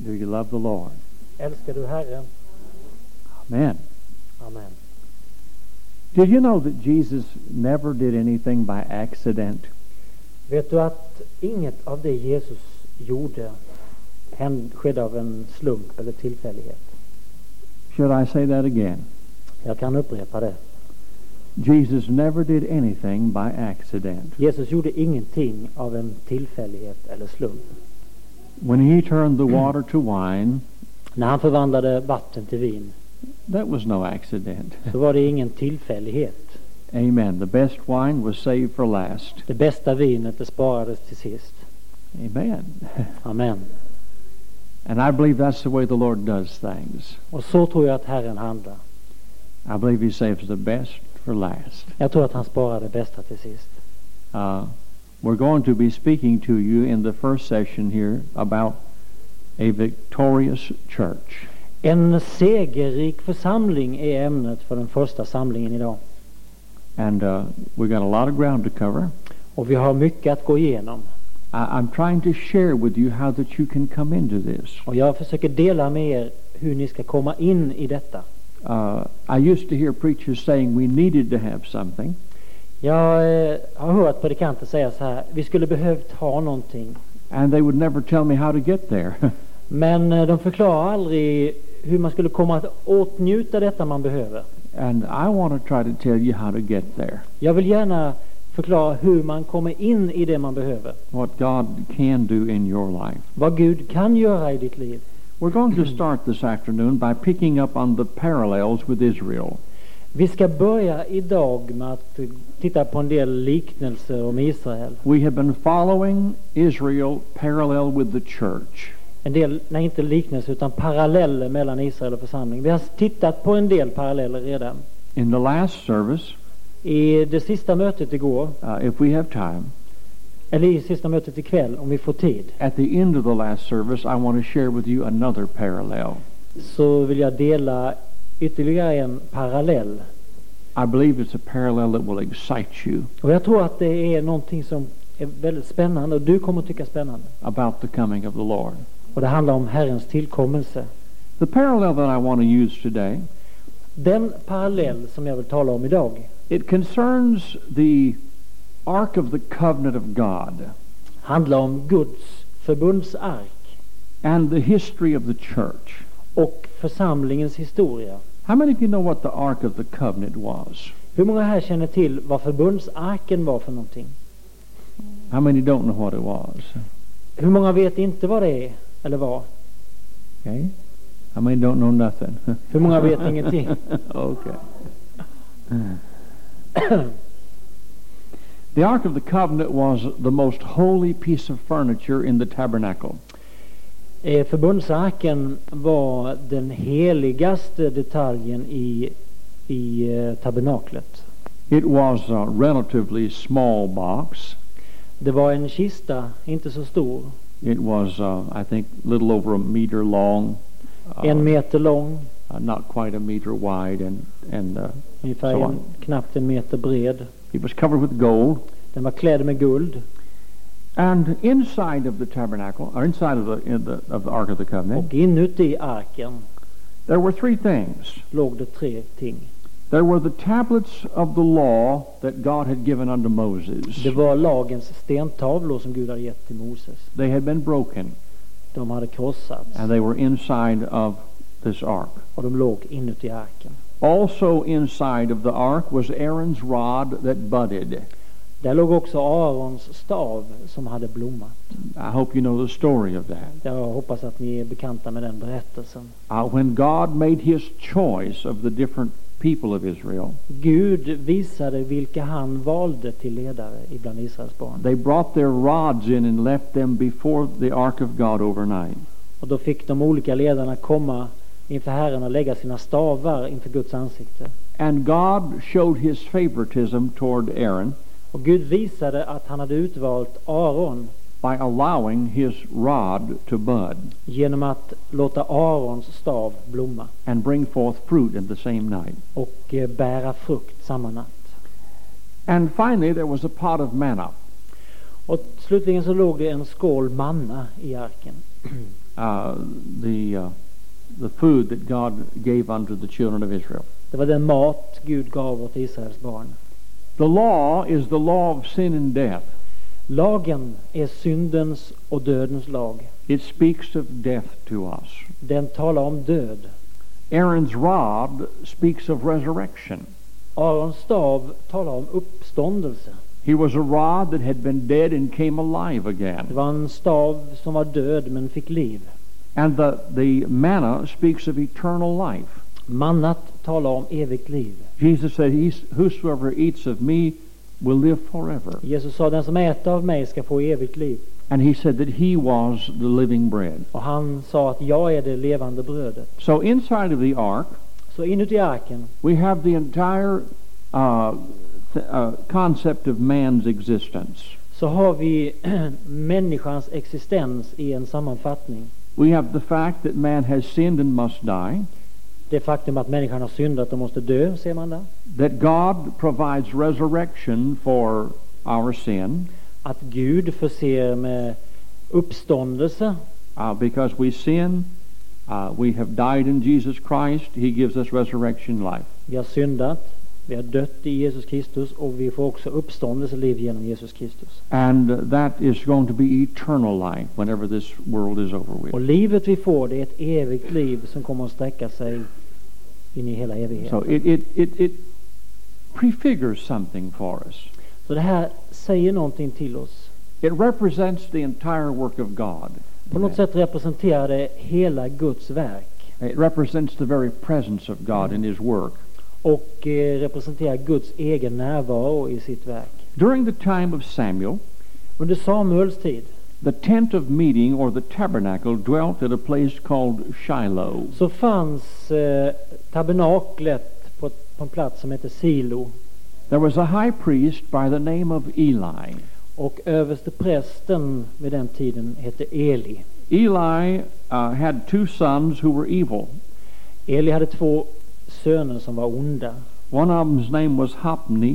Do you love the Lord? Älskar du Herren? Amen. Amen. Did you know that Jesus never did anything by accident? Vet du att inget av det Jesus gjorde skedde av en slump eller tillfällighet? Should I say that again? Jag kan upprepa det. Jesus never did anything by accident. Jesus gjorde ingenting av en tillfällighet eller slump. When he turned the water to wine, När han förvandlade vatten till vin, that was no accident. så var det ingen tillfällighet. Amen. The best wine was saved for last. Det bästa vinet det sparades till sist. Amen. Amen. And I believe that's the way the Lord does things. Och så tror jag att Herren handlar. I believe he saves the best for last. Jag tror att han sparar det bästa till sist. We're going to be speaking to you in the first session here about a victorious church. En segerrik församling är ämnet för den första samlingen idag. And we got a lot of ground to cover. Och vi har mycket att gå igenom. I'm trying to share with you how that you can come into this. Och jag försöker dela med er hur ni ska komma in i detta. I used to hear preachers saying we needed to have something. Jag har hört predikanter säga så här: vi skulle behövt ha någonting. And they would never tell me how to get there. Men de förklarar aldrig hur man skulle komma att åtnjuta detta man behöver. And I want to try to tell you how to get there. Jag vill gärna förklara hur man kommer in i det man behöver. What God can do in your life. Vad Gud kan göra i ditt liv. We're going to start this afternoon by picking up on the parallels with Israel. Vi ska börja idag med att titta på en del liknelser om Israel. We have been following Israel parallel with the church. En del, nej inte liknelser utan paralleller mellan Israel och församling. Vi har tittat på en del paralleller redan. In the last service, I det sista mötet igår, if we have time, eller i sista mötet ikväll om vi får tid, at the end of the last service, I want to share with you another parallel. så vill jag dela ytterligare en parallell. I believe it's a parallel that will excite you Och jag tror att det är någonting som är väldigt spännande och du kommer tycka spännande. about the coming of the Lord. Och det handlar om Herrens tillkommelse. The parallel that I want to use today, Den parallell som jag vill tala om idag, it concerns the Ark of the Covenant of God handlar om Guds förbundsark and the history of the church. och församlingens historia. How many of you know what the Ark of the Covenant was? Hur många här känner till vad förbundsarken var för någonting? How many don't know what it was? Hur många vet inte vad det är eller var? Okay. How many don't know nothing? Hur många vet ingenting? Okay. The Ark of the Covenant was the most holy piece of furniture in the tabernacle. Förbundsarken var den heligaste detaljen i tabernaklet. It was a relatively small box. Det var en kista, inte så stor. It was, I think, a little over a meter long. 1 meter lång. Not quite a meter wide, and Ungefär so on. knappt 1 meter bred. It was covered with gold. Den var klädd med guld. And inside of the tabernacle, or inside of the Ark of the Covenant, Och inuti arken there were 3 things. låg det 3 ting. There were the tablets of the law that God had given unto Moses. Det var lagens stentavlor som Gud hade gett till Moses. They had been broken, De hade krossats and they were inside of this ark. och de låg inuti arken. Also inside of the ark was Aaron's rod that budded. Där låg också Arons stav som hade blommat. I hope you know the story of that. Jag hoppas att ni är bekanta med den berättelsen. When God made his choice of the different people of Israel, Gud visade vilka han valde till ledare ibland Israels barn. they brought their rods in and left them before the ark of God overnight. Och då fick de olika ledarna komma inför Herren och lägga sina stavar inför Guds ansikte. And God showed his favoritism toward Aaron Och Gud visade att han hade utvalt Aron by allowing his rod to bud genom att låta Arons stav blomma and bring forth fruit in the same night. och bära frukt samma natt. And finally there was a pot of manna. Och slutligen så låg det en skål manna i arken. the food that God gave unto the children of Israel. Det var den mat Gud gav åt Israels barn. The law is the law of sin and death. Lagen är syndens och dödens lag. It speaks of death to us. Den talar om död. Aaron's rod speaks of resurrection. Arons stav talar om uppståndelse. He was a rod that had been dead and came alive again. Det var en stav som var död men fick liv. And the manna speaks of eternal life. Mannat talar om evigt liv. Jesus said, whosoever eats of me will live forever. Jesus sa, den som äter av mig ska få evigt liv. And he said that he was the living bread. Och han sa att jag är det levande brödet. So inside of the ark, Så inuti arken we have the entire concept of man's existence. så har vi människans existens i en sammanfattning. We have the fact that man has sinned and must die. Det faktum att människan har syndat och måste dö, ser man där. That God provides resurrection for our sin. Att Gud förser med uppståndelse. Because we sin, we have died in Jesus Christ. He gives us resurrection life. Vi har syndat, vi har dött i Jesus Kristus och vi får också uppståndelseliv genom Jesus Kristus. And that is going to be eternal life whenever this world is over with. Och livet vi får, det är ett evigt liv som kommer att sträcka sig in i hela evigheten. So it prefigures something for us. Så det här säger någonting till oss. It represents the entire work of God. På något sätt representerar det hela Guds verk. It represents the very presence of God in his work. Och representerar Guds egen närvaro i sitt verk. During the time of Samuel, under Samuels tid, the tent of meeting or the tabernacle dwelt at a place called Shiloh. Så fanns tabernaklet på en plats som heter Silo. There was a high priest by the name of Eli. Och överste prästen vid den tiden hette Eli. Eli had two sons who were evil. Eli hade två söner som var onda. One of them's name was Hophni.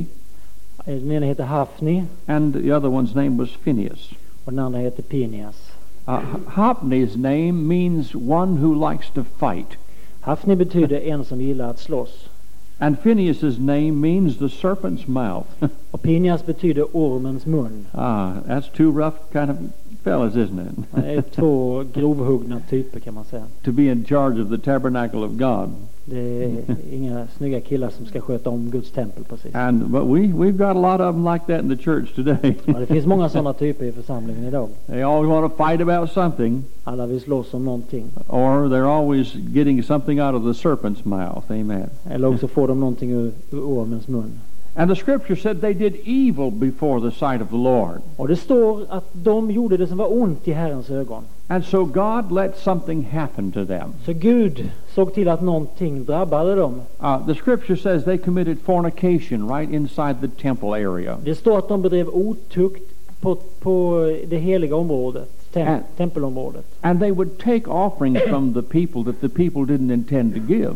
Den ena hette Hafni. And the other one's name was Phinehas. Och den andra hette Pinias. Hophni's name means one who likes to fight. Hafni betyder en som gillar att slåss. And Phinehas's name means the serpent's mouth. Och Pinias betyder ormens mun. That's two rough kind of fellas, isn't it? Det är två grovhuggna typer, kan man säga. To be in charge of the tabernacle of God. Det är inga snygga killar som ska sköta om Guds tempel precis. But we've got a lot of them like that in the church today. Ja, det finns många sådana typer i församlingen idag. They always want to fight about something. Alla vill slåss om någonting. Or they're always getting something out of the serpent's mouth. Amen. Eller också får de någonting ur ormens mun. And the scripture said they did evil before the sight of the Lord. Och det står att de gjorde det som var ont i Herrens ögon. And so God let something happen to them. Så Gud såg till att någonting drabbade dem. The scripture says they committed fornication right inside the temple area. Det står att de bedrev otukt på det heliga området, tempelområdet. And they would take offerings from the people that the people didn't intend to give.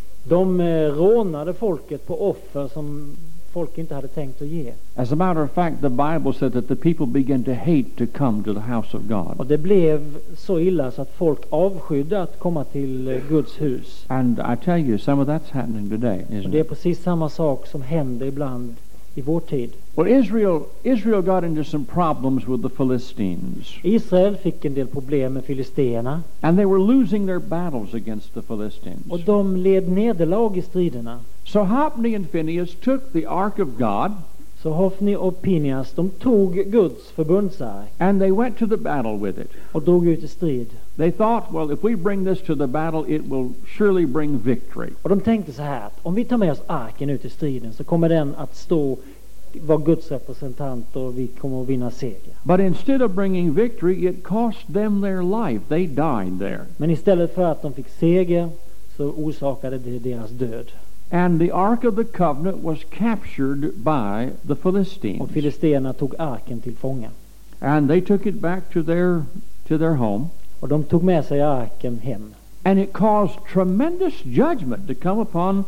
De rånade folket på offer som folk inte hade tänkt att ge. As a matter of fact, the Bible said that the people began to hate to come to the house of God. Och det blev så illa så att folk avskydde att komma till Guds hus. And I tell you, some of that's happening today, Och isn't det är it? precis samma sak som händer ibland i vår tid. Well, Israel got into some problems with the Philistines. Israel fick en del problem med filisterna. And they were losing their battles against the Philistines. Och de led nederlag i striderna. So Hophni and Phinehas took the ark of God. Så Hofni och Pinias, de tog Guds förbundsark And they went to the battle with it. och drog ut i strid. They thought, well, if we bring this to the battle, it will surely bring victory. Och de tänkte så här, att om vi tar med oss arken ut i striden så kommer den att vara Guds representant och vi kommer att vinna seger. But instead of bringing victory, it cost them their life. They died there. Men istället för att de fick seger så orsakade det deras död. And the Ark of the Covenant was captured by the Och Philistines. filisterna tog arken till fånga. And they took it back to their home. Och de tog med sig arken hem. And it caused tremendous judgment to come upon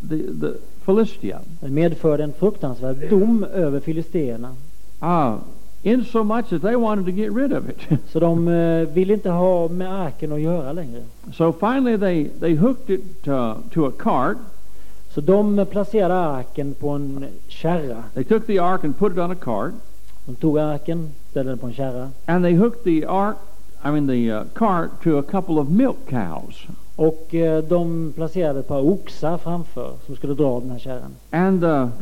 the Philistia. Det medförde en fruktansvärd dom över filisterna. in so much that they wanted to get rid of it. Så de ville inte ha med arken att göra längre. So finally they hooked it to a cart. Så de placerade arken på en kärra. They took the ark and put it on a cart. De tog arken, ställde den på en kärra. And they hooked the cart to a couple of milk cows. Och de placerade ett par oxar framför som skulle dra den här kärran. And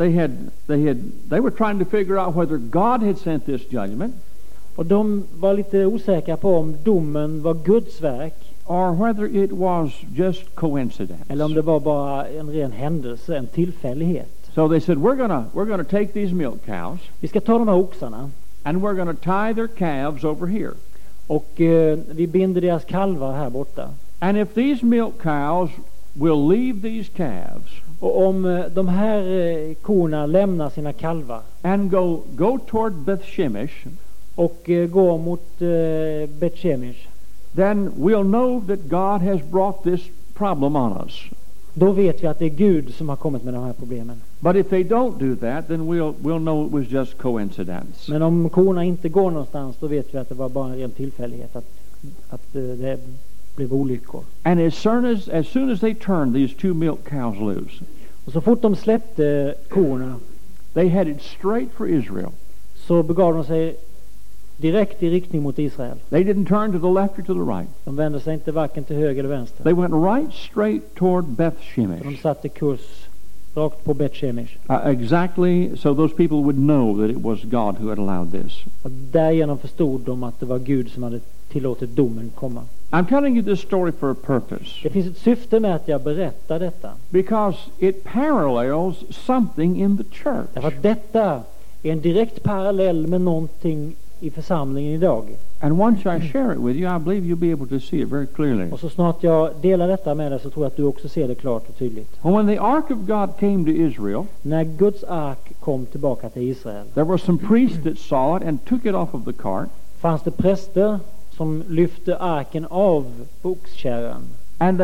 they were trying to figure out whether God had sent this judgment. Och de var lite osäkra på om domen var Guds verk. Or whether it was just coincidence. Eller om det var bara en ren händelse, en tillfällighet. So they said, we're gonna take these milk cows. Vi ska ta de här oxarna. And we're gonna tie their calves over here. Och vi binder deras kalvar här borta. And if these milk cows will leave these calves. Och om de här korna lämnar sina kalvar. And go toward Beth-Shemesh. Och går mot Bet-Shemesh. Then we'll know that God has brought this problem on us. Då vet vi att det är Gud som har kommit med de här problemen. But if they don't do that, then we'll know it was just coincidence. Men om korna inte går någonstans, då vet vi att det var bara en ren tillfällighet att det blev olyckor. And as soon as they turned these two milk cows loose, och så fort de släppte korna, they headed straight for Israel. Så begav de sig direkt i riktning mot Israel. They didn't turn to the left or to the right. De vände sig inte varken till höger eller vänster. They went right straight toward Beth-Shemesh. De satte kurs rakt på Bet-Shemesh. Exactly, so those people would know that it was God who had allowed this. Och därigenom förstod de att det var Gud som hade tillåtit domen komma. I'm telling you this story for a purpose. Det finns ett syfte med att jag berättar detta. Because it parallels something in the church. Därför att detta är en direkt parallell med någonting i församlingen idag. And once I share it with you, I believe you'll be able to see it very clearly. Och så snart jag delar detta med dig så tror jag att du också ser det klart och tydligt. When the ark of God came to Israel, när Guds ark kom tillbaka till Israel, there were some priests that saw it and took it off of the cart. Fanns det präster som lyfte arken av oxkärran. And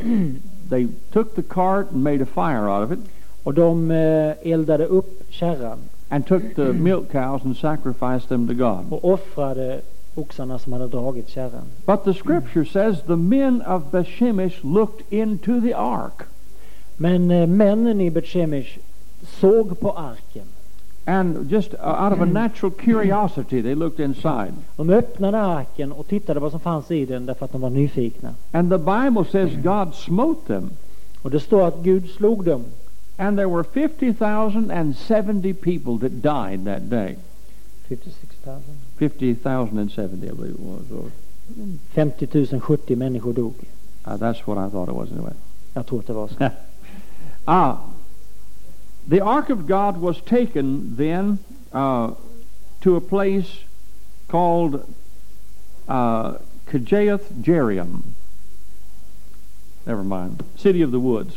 they took the cart and made a fire out of it. Och de eldade upp kärran. And took the milk cows and sacrificed them to God. Och offrade oxarna som hade dragit kärran. But the scripture says the men of Beth-Shemesh looked into the ark. Men männen i Bet-Shemesh såg på arken. And just out of a natural curiosity they looked inside. De öppnade arken och tittade vad som fanns i den därför att de var nyfikna. And the Bible says God smote them. Och det står att Gud slog dem. And there were 50,070 people that died that day. 56,000. 50,070, I believe it was. 50 070 människor dog. That's what I thought it was anyway. Jag tror att det var så. The ark of God was taken then to a place called Kirjath Jearim. Never mind. City of the Woods.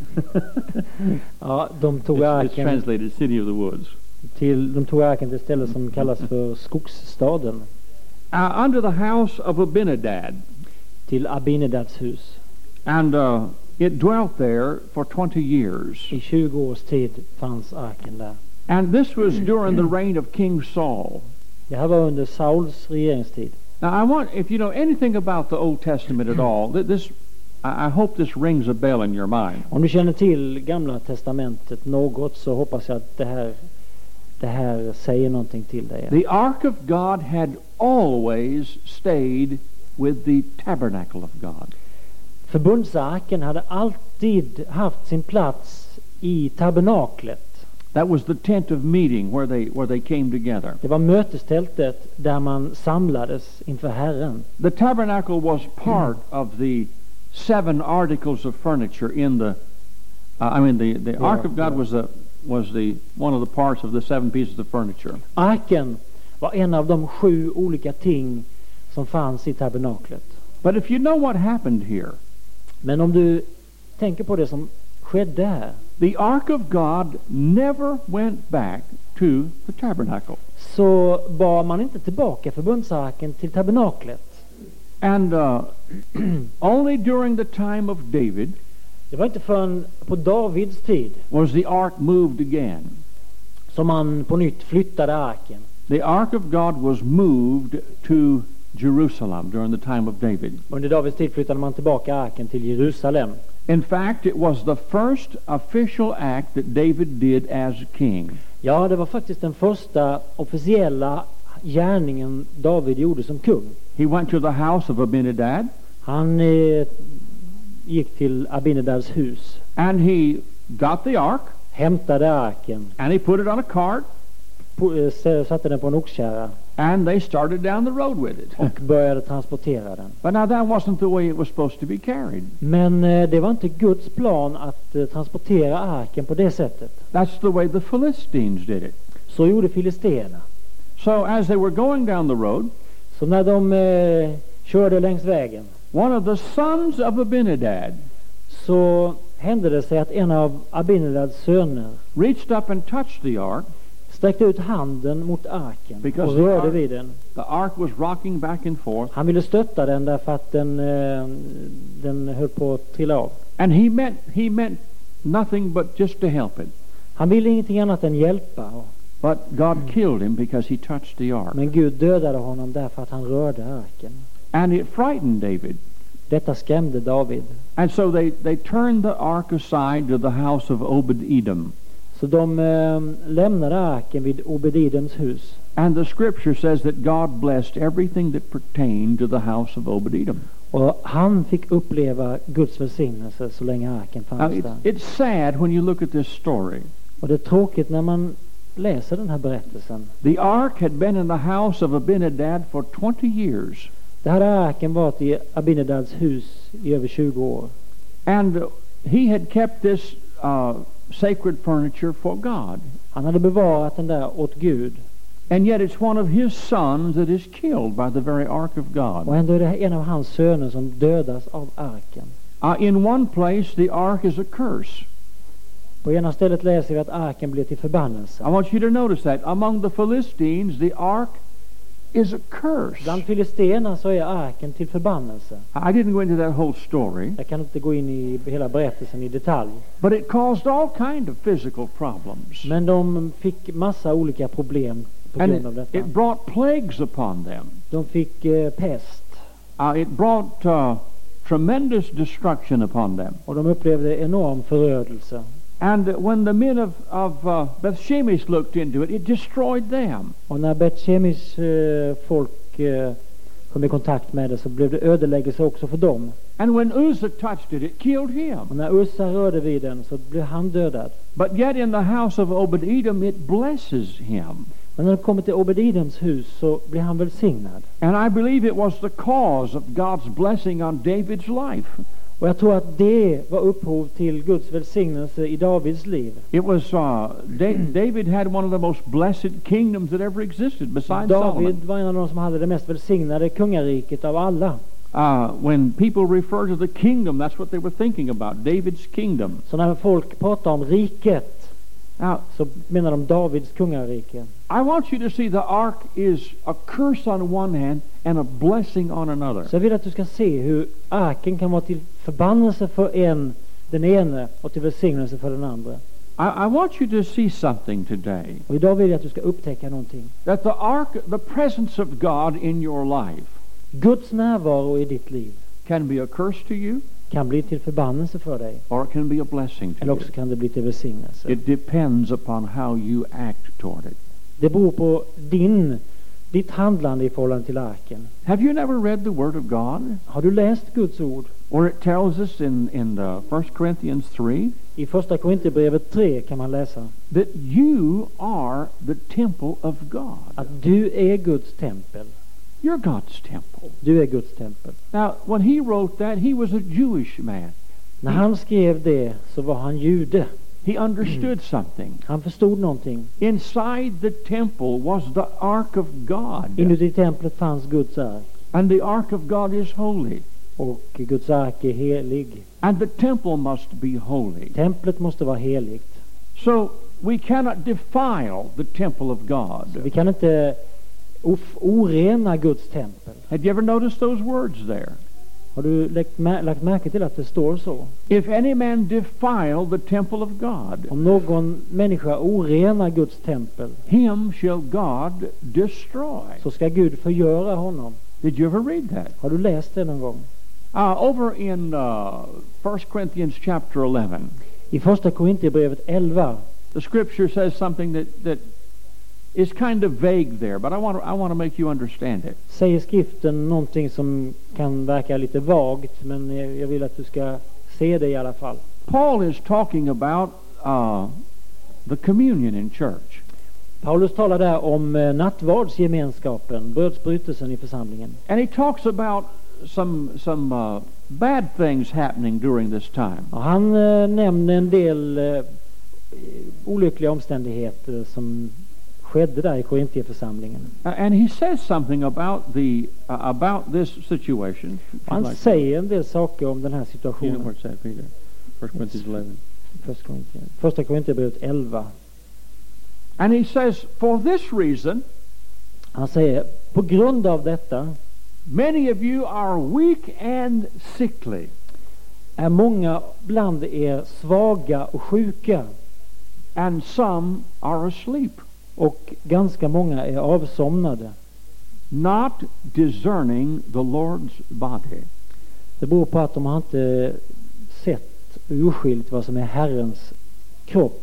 Ja, de tog It's arken translated City of the Woods. De tog arken till ett ställe som kallas för skogsstaden. Under the house of Abinadab. Till Abinads hus. And it dwelt there for 20 years. I 20 års tid fanns arken där. And this was during the reign of King Saul. Det här var under Sauls regeringstid. Now if you know anything about the Old Testament at all, I hope this rings a bell in your mind. Om du känner till Gamla testamentet något så hoppas jag att det här säger någonting till dig. The ark of God had always stayed with the tabernacle of God. Förbundsarken hade alltid haft sin plats i tabernaklet. That was the tent of meeting where they came together. Det var mötestältet där man samlades inför Herren. The tabernacle was part of the 7 articles of furniture in the the ark of God was the one of the parts of the 7 pieces of furniture. Arken var en av de 7 olika ting som fanns i tabernaklet. But if you know what happened here, men om du tänker på det som skedde här, the ark of God never went back to the tabernacle. Så bar man inte tillbaka förbundsarken till tabernaklet. And only during the time of David, det var inte förrän på Davids tid, was the ark moved again. som man på nytt flyttade arken. The Ark of God was moved to Jerusalem during the time of David. Under Davids tid flyttade man tillbaka arken till Jerusalem. In fact, it was the first official act that David did as king. Ja, det var faktiskt den första officiella gärningen David gjorde som kung. He went to the house of Abinadab, Han gick till Abinadads hus, and he got the ark, hämtade arken, and he put it on a cart, satte den på en oxkärra and they started down the road with it. och började transportera den. But now that wasn't the way it was supposed to be carried. Men det var inte Guds plan att transportera arken på det sättet. That's the way the Philistines did it. Så gjorde filisterna. So as they were going down the road, Så när de körde längs vägen, one of the sons of Abinadab så hände det sig att en av Abinadads söner reached up and touched the ark. sträckte ut handen mot arken Because och the rörde ark- vid den. The ark was rocking back and forth, Han ville stötta den därför att den höll på att trilla av. and he meant nothing but just to help it. Han ville ingenting annat än hjälpa. But God killed him because he touched the ark. Men Gud dödade honom därför att han rörde arken. And it frightened David. Detta skrämde David. And so they turned the ark aside to the house of Obed-Edom. Så de lämnade arken vid Obed-Edoms hus. And the scripture says that God blessed everything that pertained to the house of Obed-Edom. Och han fick uppleva Guds välsignelse så länge arken Now, fanns där. it's sad when you look at this story. Och det är tråkigt när man läser den här berättelsen. The ark had been in the house of Abinadab for 20 years. Det hade arken varit i Abinadads hus i över 20 år. And he had kept this sacred furniture for God. Han hade bevarat den där åt Gud. And yet it's one of his sons that is killed by the very ark of Och God. ändå är det en av hans söner som dödas av arken. In one place, the ark is a curse. På ena stället läser vi att arken blir till förbannelse. I want you to notice that. Among the Philistines, the ark is a curse. Bland filisterna så är arken till förbannelse. I didn't go into that whole story, Jag kan inte gå in i hela berättelsen i detalj. but it caused all kind of physical problems. Men de fick massa olika problem på And grund av detta. it brought plagues upon them. De fick pest. It brought tremendous destruction upon them. Och de upplevde enorm förödelse. And when the men of Beth-Shemesh looked into it, it destroyed them. Och när Bet-Shemesh folk kom i kontakt med det så blev det ödeläggelse också för dem. And when Uzzah touched it, it killed him. Och när Ussa rörde vid den så blev han dödad. But yet in the house of Obed-Edom, it blesses him. Men när det kommer till Obed-Edoms hus så blir han välsignad. And I believe it was the cause of God's blessing on David's life. Och jag tror att det var upphov till Guds välsignelse i Davids liv. It was David had one of the most blessed kingdoms that ever existed besides David Solomon. var en av de som hade det mest välsignade kungariket av alla. When people refer to the kingdom, that's what they were thinking about, David's kingdom. Så när folk pratar om riket Now, så menar de Davids kungarike. I want you to see the ark is a curse on one hand and a blessing on another. Så jag vill att du ska se hur arken kan vara till förbannelse för den ene och till välsignelse för den andra. I want you to see something today. Och idag vill jag att du ska upptäcka någonting. That the ark, the presence of God in your life, Guds närvaro i ditt liv can be a curse to you, kan bli till förbannelse för dig. or it can be a blessing to Eller you. också kan det bli till välsignelse. It depends upon how you act toward it. Det beror på ditt handlande i förhållande till arken. Have you never read the Word of God? Har du läst Guds ord? Where it tells us in the 1 Corinthians 3 I första Korinthierbrevet 3 kan man läsa that you are the temple of God. att du är Guds tempel. You're God's temple. Du är Guds tempel. Now, when he wrote that, he was a Jewish man. När han skrev det så var han jude. He understood something. Han förstod någonting. Inside the temple was the ark of God. Inuti templet fanns Guds ark. And the ark of God is holy. Och Guds ark är helig. And the temple must be holy. Templet måste vara heligt. So we cannot defile the temple of God. Så vi kan inte orena Guds tempel. Had you ever noticed those words there? Har du lagt märke till att det står så? If any man defile the temple of God, Om någon människa orenar Guds tempel, him shall God destroy. så ska Gud förgöra honom. Did you ever read that? Har du läst det någon gång? Over in 1 Corinthians chapter 11, I första Korintierbrevet 11 the scripture says something that is kind of vague there, but I want to make you understand it. säger skriften någonting som kan verka lite vagt, men jag vill att du ska se det i alla fall. Paul is talking about the communion in church. Paulus talar där om nattvardsgemenskapen, brödsbrytelsen i församlingen. And he talks about some bad things happening during this time. Och han nämner en del olyckliga omständigheter som skedde där i Korintierförsamlingen. And he says something about this situation. Han säger en del saker om den här situationen. What's that, Peter? 1 Corinthians 11. Första Korintierbrevet 11. And he says, for this reason, Han säger, på grund av detta many of you are weak and sickly. är många bland er svaga och sjuka, And some are asleep, och ganska många är avsomnade. not discerning the Lord's body. Det beror på att de har inte sett urskilt vad som är Herrens kropp.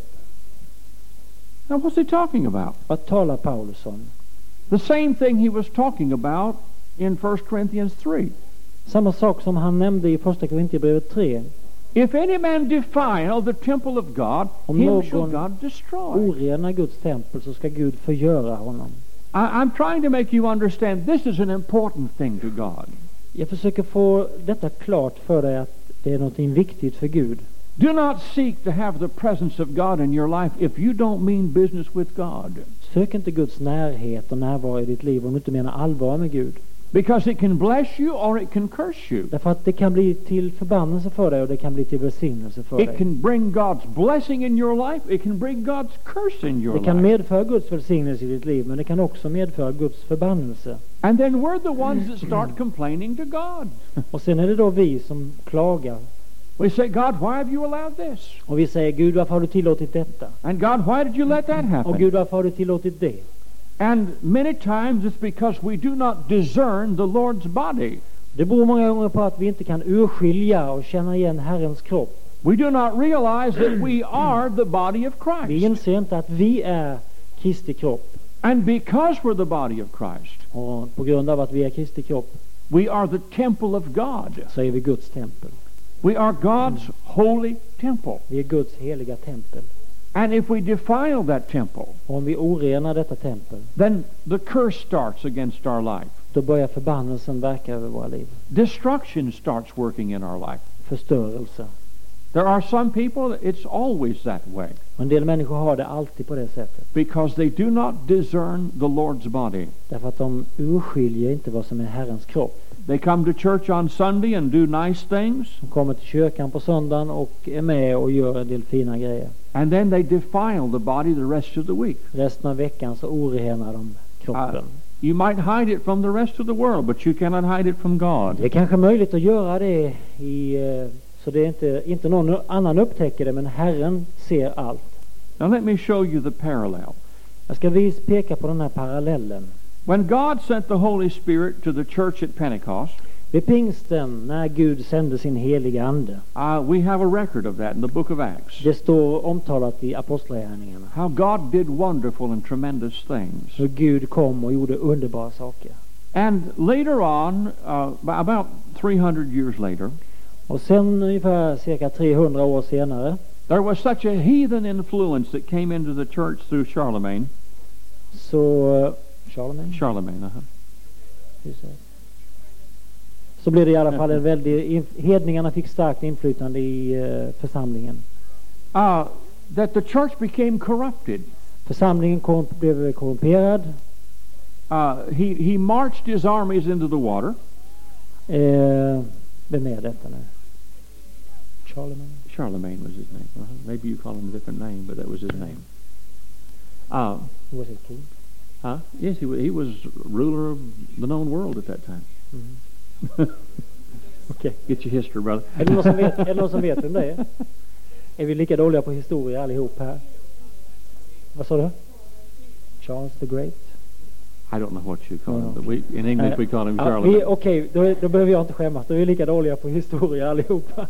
Now, what's he talking about? Vad talar Paulus om? The same thing he was talking about in 1 Corinthians 3. Samma sak som han nämnde i första Korintierbrevet 3. If any man defile the temple of God, Om him någon shall God destroy. orenar Guds tempel, så ska Gud förgöra honom. I'm trying to make you understand this is an important thing to God. Jag försöker få detta klart för dig, att det är något viktigt för Gud. Do not seek to have the presence of God in your life if you don't mean business with God. Sök inte Guds närhet och närvaro i ditt liv om du inte menar allvar med Gud. Because it can bless you or it can curse you. Därför att det kan bli till förbannelse för dig, och det kan bli till välsignelse för It dig. can bring God's blessing in your life. It can bring God's curse in your Det kan life. medföra Guds välsignelse i ditt liv, men det kan också medföra Guds förbannelse. And then we're the ones that start complaining to God. Och sen är det då vi som klagar. We say, God, why have you allowed this? Och vi säger, Gud, varför har du tillåtit detta? And God, why did you let that Och happen? Gud, varför har du tillåtit det? And many times it's because we do not discern the Lord's body. Det beror många gånger på att vi inte kan urskilja och känna igen Herrens kropp. We do not realize that we are the body of Vi Christ. inser inte att vi är Kristi kropp. And because we're the body of Christ, Och på grund av att vi är Kristi kropp, we are the temple of God. så är vi Guds tempel. We are God's holy temple. Vi är Guds heliga tempel. And if we defile that temple, Och om vi orenar detta tempel, then the curse starts against our life. då börjar förbannelsen verka över våra liv. Destruction starts working in our life. Förstörelse. There are some people, it's always that way. Och en del människor har det alltid på det sättet. Because they do not discern the Lord's body. Därför att de urskiljer inte vad som är Herrens kropp. They come to church on Sunday and do nice things. De kommer till kyrkan på söndagen och är med och gör en del fina grejer. And then they defile the body the rest of the week. Resten av veckan så orenar de kroppen. You might hide it from the rest of the world, but you cannot hide it from God. Det är kanske möjligt att göra det så det är inte någon annan upptäcker det, men Herren ser allt. Now let me show you the parallel. Jag ska peka på den här parallellen. When God sent the Holy Spirit to the church at Pentecost, Vid pingsten, när Gud sände sin heliga ande, we have a record of that in the book of Acts. det står omtalat i Apostlagärningarna, How God did wonderful and tremendous things. hur Gud kom och gjorde underbara saker. And later on, about 300 years later, Och sen ungefär cirka 300 år senare, there was such a heathen influence that came into the church through Charlemagne. Charlemagne, så blev det i alla fall en väldig... Hedningarna fick starkt inflytande i församlingen. That the church became corrupted. Församlingen blev korrumperad. He marched his armies into the water. Vem är detta nu? Charlemagne was his name. Maybe you call him a different name, but that was his name. Was it king? Yes, he was ruler of the known world at that time. Mm. Okej. Get your history, brother. Är det någon som vet vem det är? Är vi lika dåliga på historia allihop här? Vad sa du? Charles the Great? I don't know what you call him, but in English we call him Ja, Charlemagne. Okej, då behöver jag inte skämmas. Då är vi lika dåliga på historia allihopa.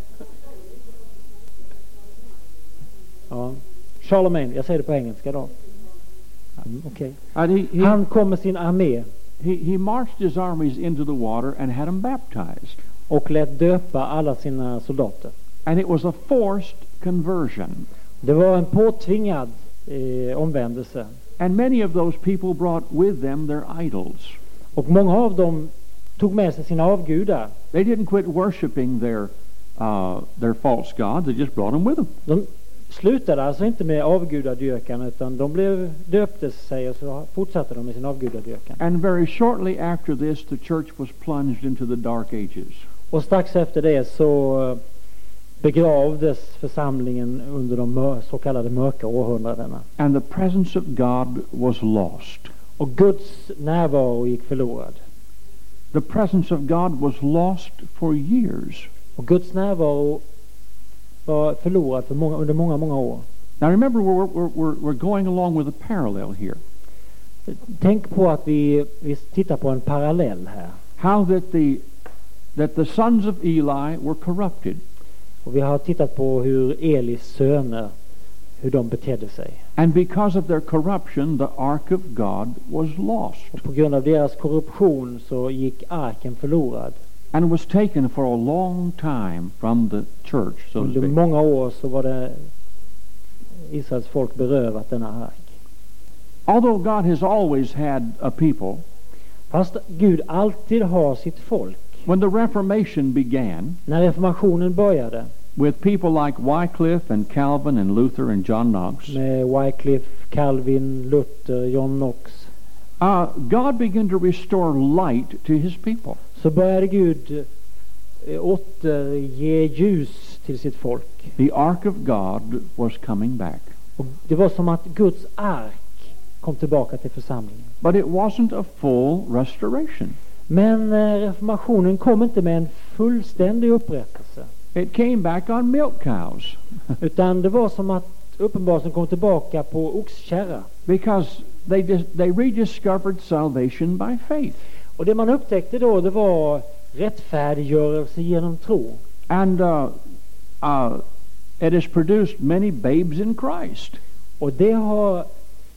Ja. Charlemagne, jag säger det på engelska då. Okej. Han kom med sin armé. He marched his armies into the water and had them baptized. Och lät döpa alla sina soldater. And it was a forced conversion. Det var en påtvingad omvändelse. And many of those people brought with them their idols. Och många av dem tog med sig sina avgudar. They didn't quit worshiping their false gods. They just brought them with them. De slutade alltså inte med avgudadyrkan, utan de döpte sig och så fortsatte de med sin avgudadyrkan. And very shortly after this, the church was plunged into the dark ages. Och strax efter det så begravdes församlingen under de så kallade mörka århundradena. And the presence of God was lost. Och Guds närvaro gick förlorad. The presence of God was lost for years. Och Guds närvaro var förlorad under många år. Now remember, we're going along with a parallel here. Tänk på att vi tittar på en parallell här. How that the sons of Eli were corrupted. Och vi har tittat på hur Elis söner, hur de betedde sig. And because of their corruption, the ark of God was lost. Och på grund av deras korruption så gick arken förlorad. And was taken for a long time from the church, so to Under speak. många år så var det Israels folk berövat denna ark. Although God has always had a people, Fast Gud alltid har sitt folk. when the Reformation began, När reformationen började with people like Wycliffe and Calvin and Luther and John Knox, med Wycliffe, Calvin, Luther, John Knox, God began to restore light to his people. så började Gud återge ljus till sitt folk. The ark of God was coming back. Och det var som att Guds ark kom tillbaka till församlingen. But it wasn't a full restoration. Men reformationen kom inte med en fullständig upprättelse. It came back on milk cows. Utan det var som att uppenbarelsen kom tillbaka på oxkärra. Because they rediscovered salvation by faith. Och det man upptäckte då, det var rättfärdiggörelse genom tro. And it has produced many babes in Christ. Och det har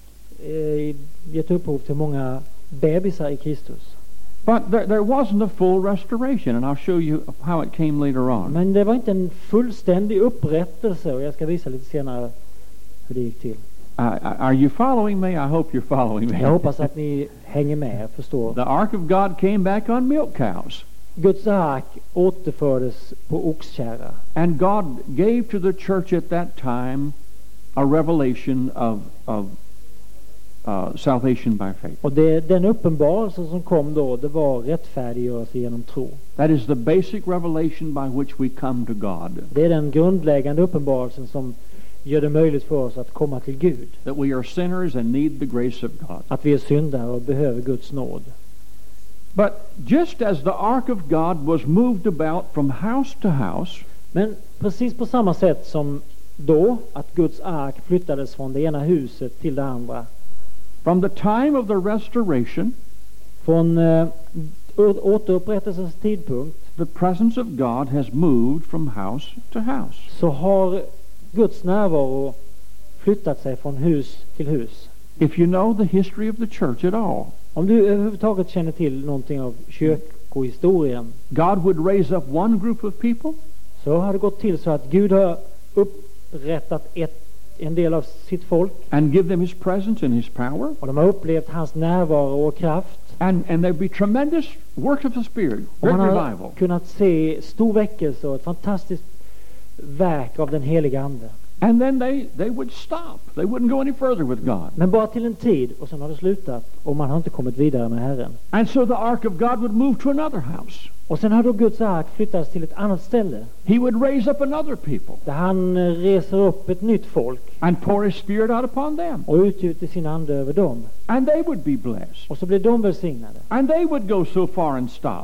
gett upphov till många bebisar i Kristus. But there wasn't a full restoration, and I'll show you how it came later on. Men det var inte en fullständig upprättelse, och jag ska visa lite senare hur det gick till. Are you following me? I hope you're following me. Jag hoppas att ni hänger med, förstår. The ark of God came back on milk cows. Guds ark återfördes på oxkärra. And God gave to the church at that time a revelation of salvation by faith. Och den uppenbarelse som kom då, det var rättfärdiggörelse genom tro. That is the basic revelation by which we come to God. Det är den grundläggande uppenbarelsen som gör det möjligt för oss att komma till Gud. That we are sinners and need the grace of God. Att vi är syndare och behöver Guds nåd. But just as the ark of God was moved about from house to house, Men precis på samma sätt som då, att Guds ark flyttades från det ena huset till det andra. from the time of the restoration, Från återupprättelsens tidpunkt the presence of God has moved from house to house. så har Guds närvaro flyttat sig från hus till hus. If you know the history of the church at all, Om du överhuvudtaget känner till någonting av kyrkohistorien, God would raise up one group of people, så har det gått till så att Gud har upprättat en del av sitt folk, and give them his presence and his power, och de har upplevt hans närvaro och kraft, and there'd be tremendous work of the Spirit, och great man har revival. kunnat se stor väckelse och ett fantastiskt verk av den heliga ande. And then they would stop. They wouldn't go any further with God. Men bara till en tid, och sen har det slutat, och man har inte kommit vidare med Herren. And so the ark of God would move to another house. Och sen har då Guds ark flyttats till ett annat ställe, He would raise up another people där han reser upp ett nytt folk and pour his Spirit out upon them. och utgjuter sin ande över dem. And they would be blessed. Och så blir de välsignade. And they would go so far and stop.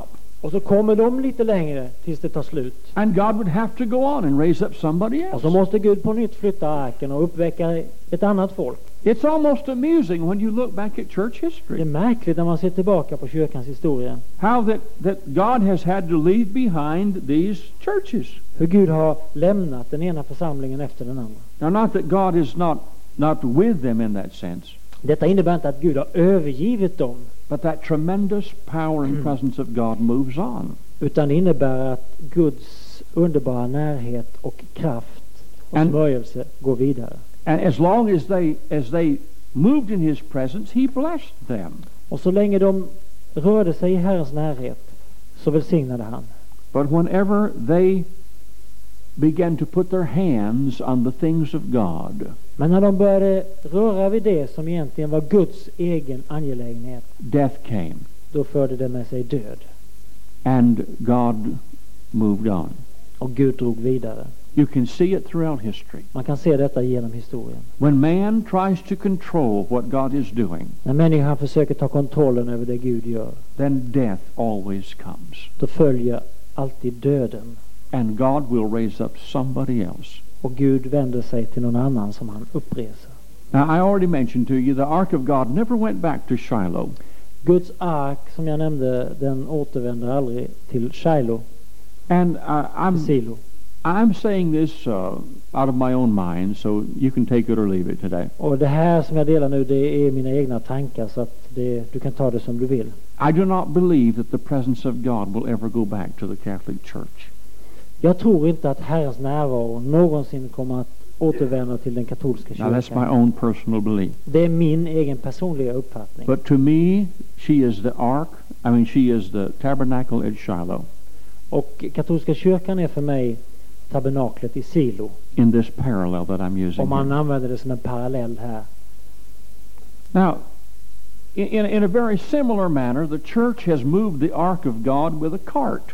Och så kommer de lite längre tills det tar slut. And God would have to go on and raise up somebody Och så else. måste Gud på nytt flytta arken och uppväcka ett annat folk. It's almost amusing when you look back at church Det är history. märkligt när man ser tillbaka på kyrkans historia. How that God has had to leave behind these churches. Hur Gud har lämnat den ena församlingen efter den andra. Now, not that God is not with them in that sense, Detta innebär inte att Gud har övergivit dem. but that tremendous power and presence of God moves on. Utan det innebär att Guds underbara närhet och kraft och And- smörjelse går vidare. And as long as they moved in His presence, He blessed them. Och så länge de rörde sig i Herrens närhet så välsignade han. But whenever they began to put their hands on the things of God, Men när de började röra vid det som egentligen var Guds egen angelägenhet, death came, då förde det med sig död. and God moved on. Och Gud drog vidare. You can see it throughout history. Man kan se detta genom historien. When man tries to control what God is doing, När människan försöker ta kontrollen över det Gud gör, then death always comes. då följer alltid döden. And God will raise up somebody else. Och Gud vänder sig till någon annan som han uppreser. Now, I already mentioned to you the ark of God never went back to Shiloh. Guds ark, som jag nämnde, den återvänder aldrig till Shiloh, And Silo. I'm saying this out of my own mind, so you can take it or leave it today. Och det här som jag delar nu, det är mina egna tankar, så att du kan ta det som du vill. I do not believe that the presence of God will ever go back to the Catholic Church. Jag tror inte att Herrens närvaro någonsin kommer att återvända till den katolska Now, that's my kyrkan. own personal belief. Det är min egen personliga uppfattning. But to me, she is the ark. She is the tabernacle at Shiloh Och katolska kyrkan är för mig tabernaklet i Silo. in this parallel that I'm using Om man here. använder det som en parallell här. Now, in a very similar manner, the church has moved the ark of God with a cart.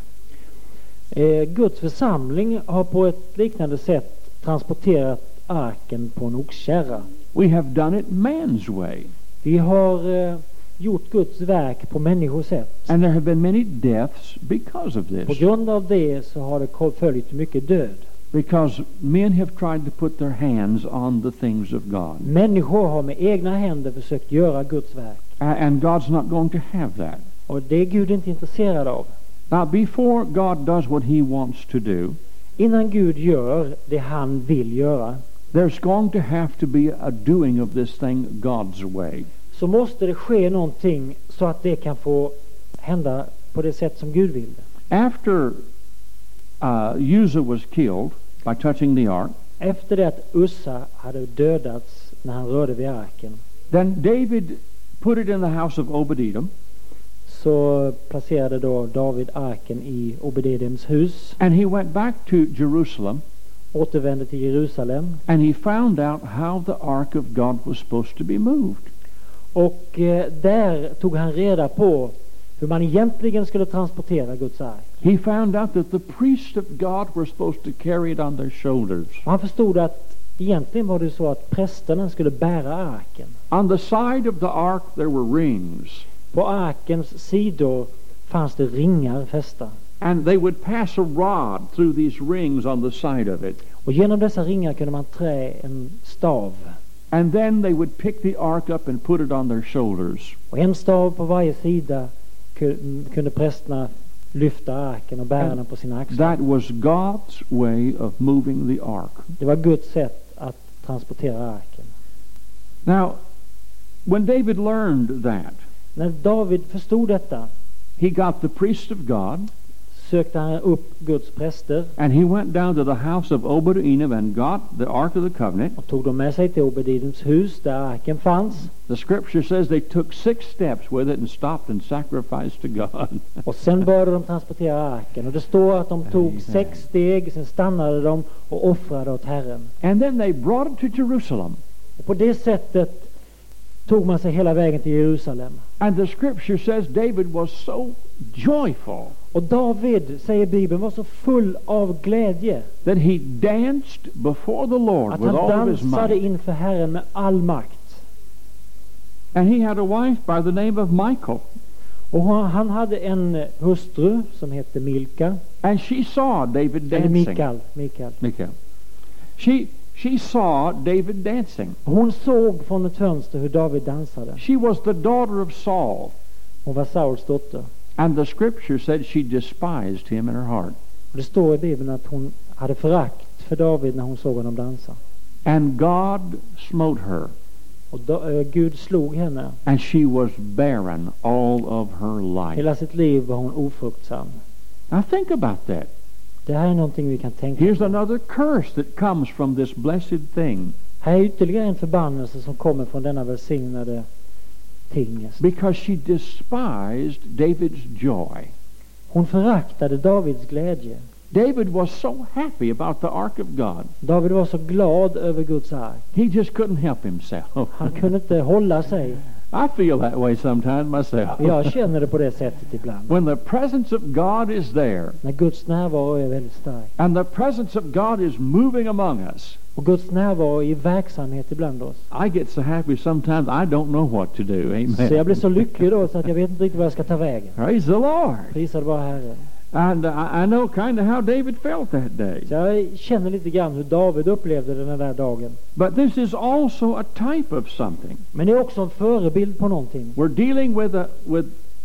Guds församling har på ett liknande sätt transporterat arken på en oxkärra. We have done it man's way. Vi har gjort Guds verk på människors sätt. And there have been many deaths because of På this. grund av det så har det följt mycket död. Because men have tried to put their hands on the things of God. Människor har med egna händer försökt göra Guds verk. And God's not going to have that. Och det är Gud inte intresserad av. Now, before God does what He wants to do, Innan Gud gör det han vill göra, there's going to have to be a doing of this thing God's way. så måste det ske någonting så att det kan få hända på det sätt som Gud vill. After Uzzah was killed by touching the ark, Efter det att Ussa hade dödats när han rörde vid arken, then David put it in the house of Obed-Edom, så placerade då David arken i Obed-Edoms hus, and he went back to Jerusalem, återvände till Jerusalem, and he found out how the ark of God was supposed to be moved. och där tog han reda på hur man egentligen skulle transportera Guds ark. He found out that the priests of God were supposed to carry it on their shoulders. Och han förstod att egentligen var det så att prästerna skulle bära arken. On the side of the ark there were rings, På arkens sidor fanns det ringar fästa. and they would pass a rod through these rings on the side of it, Och genom dessa ringar kunde man trä en stav. and then they would pick the ark up and put it on their shoulders. Och en stav på varje sida kunde prästerna lyfta arken och bära den på sina axlar. That was God's way of moving the ark. Det var Guds sätt att transportera arken. Now, when David learned that, När David förstod detta he got the priest of God, sökte han upp Guds präster and he went down to the house of Obed-Edom and got the ark of the covenant. och tog dem med sig till Obed-Edoms hus där arken fanns. The scripture says they took 6 steps with it and stopped and sacrificed to God. Och sen började de transportera arken. Och det står att de tog 6 steg, sen stannade de och offrade åt Herren. And then they brought it to Jerusalem. Och på det sättet tog man sig hela vägen till Jerusalem. And the scripture says David was so joyful Och David, säger Bibeln, var så full av glädje that he danced before the Lord att with han all of his dansade might. inför Herren med all makt. And he had a wife by the name of Michal. Och han hade en hustru som hette Milka. And she saw David Eller dancing. Mikael. She saw David dancing. Hon såg från ett fönster hur David dansade. She was the daughter of Saul. Hon var Sauls dotter. And the scripture said she despised him in her heart. Och det står i Bibeln att hon hade förakt för David när hon såg honom dansa. And God smote her. Och Gud slog henne. And she was barren all of her life. Hela sitt liv var hon ofruktsam. Now think about that. Det här är någonting vi kan tänka Here's på. another curse that comes from this blessed thing. Här är ytterligare en förbannelse som kommer från denna välsignade tingest. Because she despised David's joy. Hon föraktade Davids glädje. David was so happy about the ark of God. David var så glad över Guds ark. He just couldn't help himself. Han kunde inte hålla sig. I feel that way sometimes myself. Jag känner det på det sättet ibland. When the presence of God is there, När Guds närvaro är väldigt stark. and the presence of God is moving among us, Och Guds närvaro är i verksamhet ibland oss. I get so happy sometimes I don't know what to do. Amen. Så jag blir så lycklig då så att jag vet inte riktigt vad jag ska ta vägen. Praise the Lord. Prisad vare Herren. And I know kind of how David felt that day. Så jag känner lite grann hur David upplevde den där dagen. But this is also a type of something. Men det är också en förebild på någonting. We're dealing with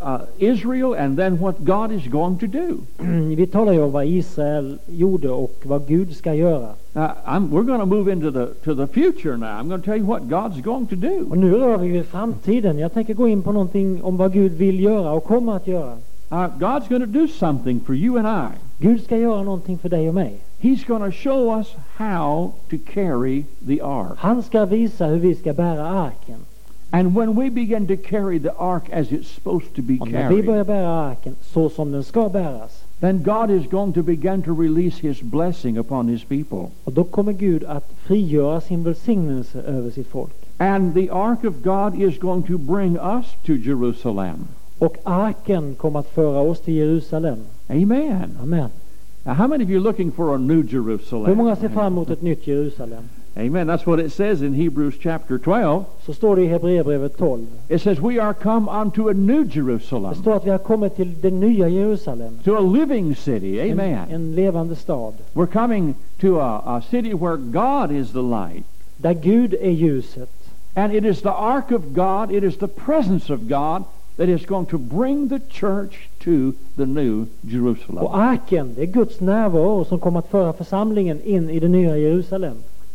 Israel and then what God is going to do. Vi talar ju om vad Israel gjorde och vad Gud ska göra. We're going to move into the future now. I'm going to tell you what God's going to do. Och nu rör vi vid framtiden. Jag tänker gå in på någonting om vad Gud vill göra och kommer att göra. God's going to do something for you and I. Gud ska göra någonting för dig och mig. He's going to show us how to carry the ark. Han ska visa hur vi ska bära arken. And when we begin to carry the ark as it's supposed to be Och när vi carried, börjar bära arken så som den ska bäras, then God is going to begin to release His blessing upon His people. och då kommer Gud att frigöra sin välsignelse över sitt folk. And the ark of God is going to bring us to Jerusalem. Och arken kommer att föra oss till Jerusalem. Amen. Amen. Now, how many of you are looking for a new Hur Jerusalem? många ser fram emot ett nytt Jerusalem? Amen. That's what it says in Hebrews chapter 12. Så står det i Hebreerbrevet 12. It says, we are come unto a new Det Jerusalem, står att vi har kommit till det nya Jerusalem. to a living city. Amen. En levande stad. We're coming to a city where God is the light. Där Gud är ljuset. And it is the ark of God, it is the presence of God that is going to bring the church to the new Jerusalem. Och arken, det är Guds närvaro som kommer att föra församlingen in i det nya Jerusalem.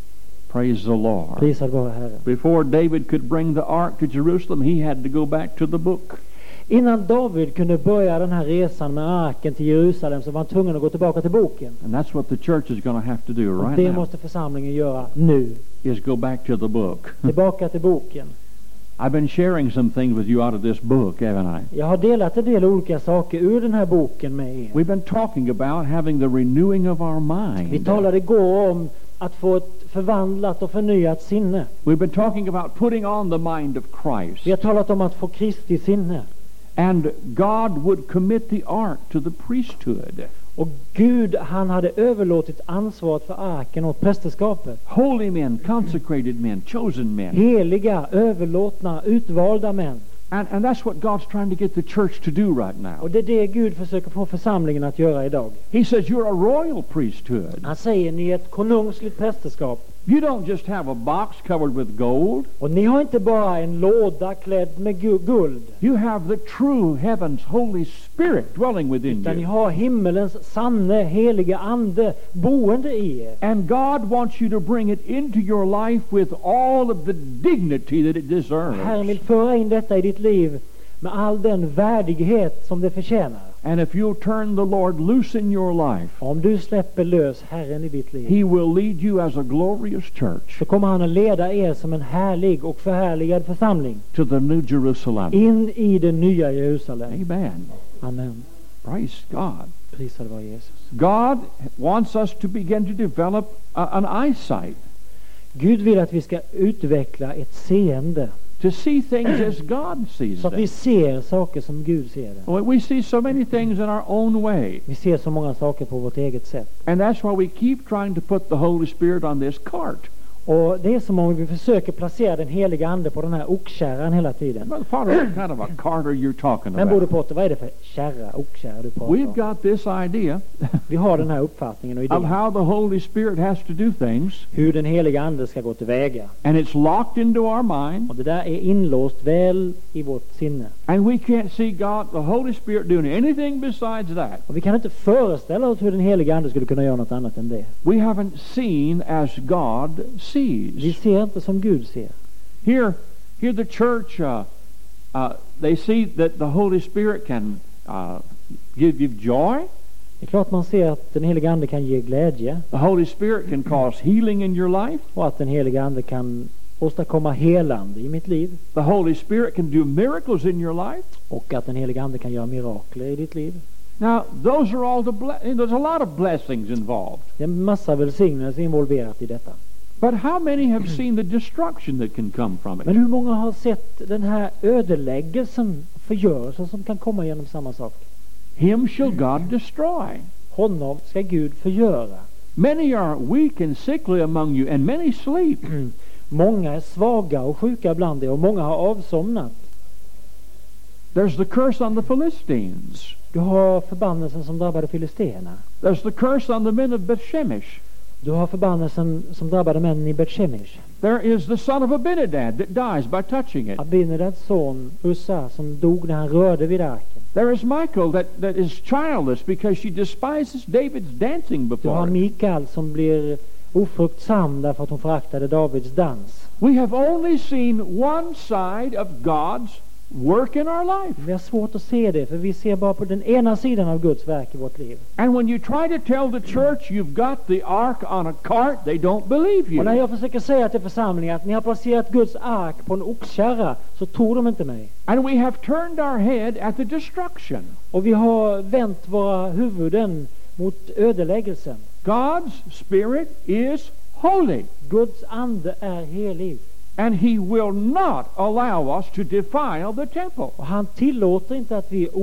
Praise the Lord. Prisad vare Herren. Before David could bring the ark to Jerusalem, he had to go back to the book. Innan David kunde börja den här resan med arken till Jerusalem så var han tvungen att gå tillbaka till boken. And that's what the church is going to have to do Och right det now, måste församlingen göra nu. is go back to the book. Tillbaka till boken. I've been sharing some things with you out of this book, haven't I? Jag har delat en del olika saker ur den här boken med er. We've been talking about having the renewing of our Vi mind. talade igår om att få ett förvandlat och förnyat sinne. We've been talking about putting on the mind of Christ. Vi har talat om att få Kristi sinne. And God would commit the ark to the priesthood. Och Gud, han hade överlåtit ansvaret för arken åt prästerskapet. Holy men, consecrated men, chosen men. Heliga, överlåtna, utvalda män. And that's what God's trying to get the church to do right now. Och det är det Gud försöker få församlingen att göra idag. He says you're a royal priesthood. Han säger, ni är ett konungsligt prästerskap. You don't just have a box covered with gold. Och ni har inte bara en låda klädd med guld. You have the true heaven's Holy Spirit dwelling within Utan ni you. har himmelens sanne, heliga ande boende i er. And God wants you to bring it into your life with all of the dignity that it deserves. Herren vill föra in detta i ditt liv med all den värdighet som det förtjänar. And if you'll turn the Lord loose in your life, Om du släpper lös Herren i ditt liv, He will lead you as a glorious church så kommer han att leda er som en härlig och förhärligad församling to the new Jerusalem. in i det nya Jerusalem. Amen. Amen. Praise God. Prisad vare Jesus. God wants us to begin to develop an eyesight, Gud vill att vi ska utveckla ett seende to see things as God sees så att vi them. ser saker som Gud ser det. We see so many things in our own way. Vi ser så många saker på vårt eget sätt. And that's why we keep trying to put the Holy Spirit on this cart Och det är som om vi försöker placera den heliga ande på den här oxkärran hela tiden. But Father, what kind of a carter you're talking Men Broder about? Potter, vad är det för oxkärra du pratar We've om? got this idea Vi har den här uppfattningen och of idén how the Holy Spirit has to do things, hur den heliga ande ska gå tillväga. and it's locked into our mind, Och det där är inlåst väl i vårt sinne. and we can't see God, the Holy Spirit, doing anything besides that. Och vi kan inte föreställa oss hur den heliga ande skulle kunna göra något annat än det. We haven't seen as God Vi sees. ser inte som Gud ser. Here the church, they see that the Holy Spirit can give joy. Det är klart man ser att den heliga ande kan ge glädje The Holy Spirit can cause healing in your life. och att den heliga ande kan åstadkomma helande i mitt liv The Holy Spirit can do miracles in your life. och att den heliga ande kan göra mirakler i ditt liv. Now, those are all there's a lot of blessings involved. Det är en massa välsignelse involverat i detta. But how many have seen the destruction that can come from Men it? hur många har sett den här ödeläggelsen, förgörelsen som kan komma genom samma sak? Him shall God destroy. Honom ska Gud förgöra. Many are weak and sickly among you, and many sleep. Många är svaga och sjuka bland er och många har avsomnat. There's the curse on the Philistines. Du har förbannelsen som drabbade filisterna. There's the curse on the men of Bethshemesh. Du har förbannelsen som drabbade männen i Bet-Shemesh. There is the son of Abinadab that dies by touching it. Abinadads son Ussa som dog när han rörde vid arken. There is Michal that is childless because she despises David's dancing Du before har her. Mikael som blir ofruktsam därför att hon föraktade Davids dans. We have only seen one side of God's work in our life. Vi har svårt att se det för vi ser bara på den ena sidan av Guds verk i vårt liv. And when you try to tell the church you've got the ark on a cart, they don't believe Och när you. jag försöker säga till församlingen att ni har placerat Guds ark på en oxkärra så tror de inte mig. And we have turned our head at the destruction. Och vi har vänt våra huvuden mot ödeläggelsen. God's Spirit is holy, Guds ande är helig. and He will not allow us to defile the temple Och han tillåter inte att vi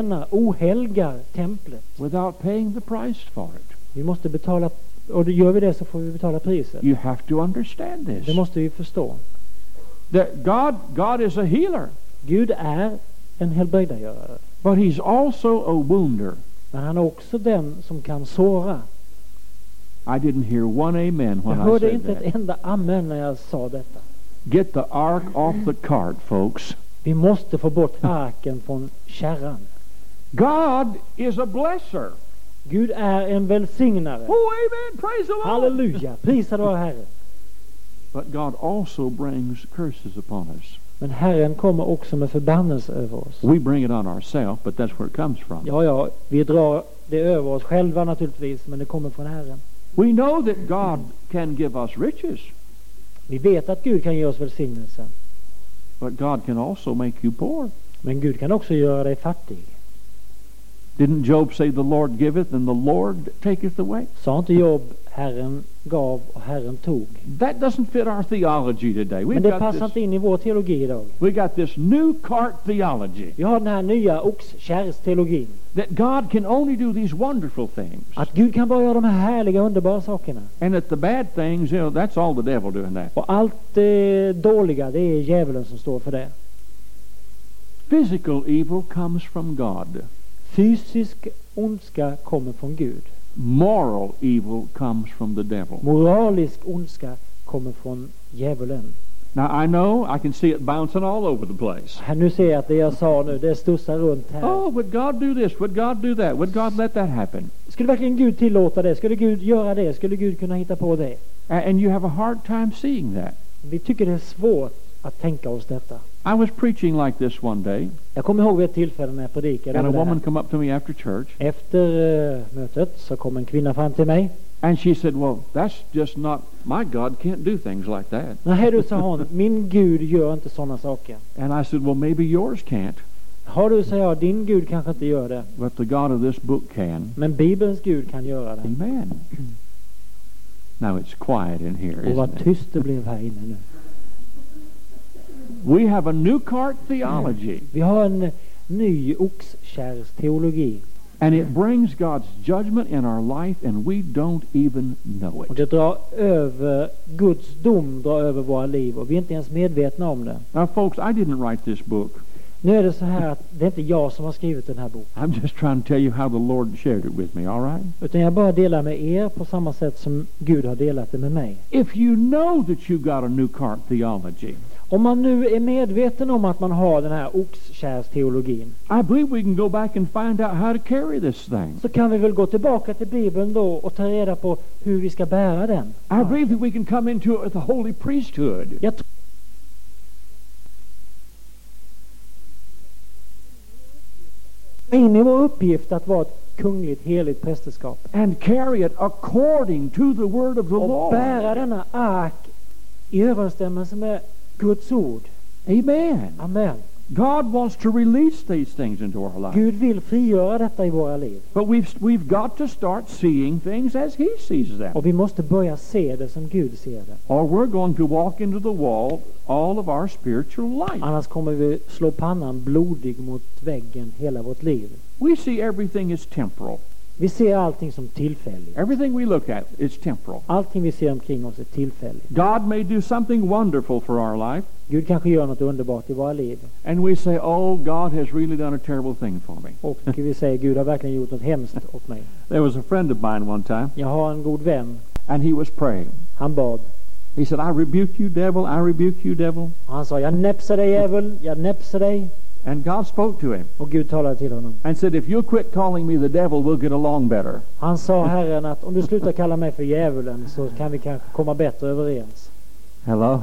ohelgar templet. without paying the price for it. Vi måste betala, och gör vi det så får vi betala priset. You have to understand Det this. måste vi förstå. That God is a healer, Gud är en helbrägdagörare. but He's also a wounder. Men han är också den som kan såra. I didn't hear one amen Jag when I hörde said inte that. ett enda amen när jag sa detta. Get the ark off the cart, folks. Vi måste få bort arken från kärran. God is a blesser. Gud är en välsignare. Oh, amen. Praise the Lord. Halleluja, prisad vare Herren. But God also brings curses upon us. Men Herren kommer också med förbannelse över oss. We bring it on ourselves, but that's where it comes from. Ja, vi drar det över oss själva naturligtvis, men det kommer från Herren. We know that God can give us riches, Vi vet att Gud kan ge oss välsignelse. but God can also make you poor. Men Gud kan också göra dig fattig. Didn't Job say, the Lord giveth and the Lord taketh away? Sa inte Job, Herren gav och Herren tog. That doesn't fit our theology today. Men det passar inte in i vår teologi idag. We got this new cart theology, Vi har den här nya oxkärrsteologin. that God can only do these wonderful things, Att Gud kan bara göra de här härliga, underbara sakerna. and that the bad things, that's all the devil doing that. Och allt det dåliga, det är djävulen som står för det. Physical evil comes from God. Fysisk ondska kommer från Gud. Moral evil comes from the devil. Moralisk ondska kommer från djävulen. Now, I know I can see it bouncing all over the place. Här, nu ser jag att det jag sa nu, det stussar runt här. Oh, would God do this? Would God do that? Would God let that happen? Skulle verkligen Gud tillåta det? Skulle Gud göra det? Skulle Gud kunna hitta på det? And you have a hard time seeing that. Vi tycker det är svårt att tänka oss detta. I was preaching like this one day, Jag kommer ihåg vid ett tillfälle när jag predikade and a över det woman här. come up to me after church, Efter mötet så kom en kvinna fram till mig. and she said, well, that's just not, my God can't do things like that. Nej du, sa hon, min Gud gör inte sådana saker. And I said, well, maybe yours can't, Har du, sa jag, din Gud kanske inte gör det. but the God of this book can. Men Bibelns Gud kan göra det. Amen. Now it's quiet in here, Och vad isn't it? tyst det blev här inne nu. We have a new cart theology. Vi har en ny oxkärrsteologi. And it brings God's judgment in our life and we don't even know Och it. det drar över, Guds dom drar över våra liv och vi är inte ens medvetna om det. Now folks, I didn't write this book. Nu är det så här att det är inte jag som har skrivit den här boken. I'm just trying to tell you how the Lord shared it with me, all right? Utan jag bara delar med er på samma sätt som Gud har delat det med mig. If you know that you got a new cart theology, Om man nu är medveten om att man har den här oxkärrsteologin, I believe we can go back and find out how to carry this thing. så kan vi väl gå tillbaka till Bibeln då och ta reda på hur vi ska bära den. I believe that we can come into the holy priesthood. Jag tror in i vår uppgift att vara ett kungligt heligt prästerskap And carry it according to the word of the och Lord. bära denna ark i överensstämmelse med Guds ord. Amen. Amen. God wants to release these things into our life. Gud vill frigöra detta i våra liv. But we've got to start seeing things as He sees them. Och vi måste börja se det som Gud ser det. Or we're going to walk into the wall all of our spiritual life. Annars kommer vi slå pannan blodig mot väggen hela vårt liv. We see everything as temporal. Vi ser allting som tillfälligt. Everything we look at is temporal. Allting vi ser omkring oss är tillfälligt. God may do something wonderful for our life, Gud kanske gör något underbart i våra liv. and we say, oh, God has really done a terrible thing for me. Och vi säger Gud har verkligen gjort något hemskt åt mig. There was a friend of mine one time, Jag har en god vän. and he was praying. Han bad. He said, I rebuke you, devil, I rebuke you, devil. Han sa, jag näpsar dig djävul, jag näpsar dig. And God spoke to him Och Gud talade till honom. and said, if you'll quit calling me the devil, we'll get along better. Han sa Herren att om du slutar kalla mig för djävulen så kan vi kanske komma bättre överens. Hello?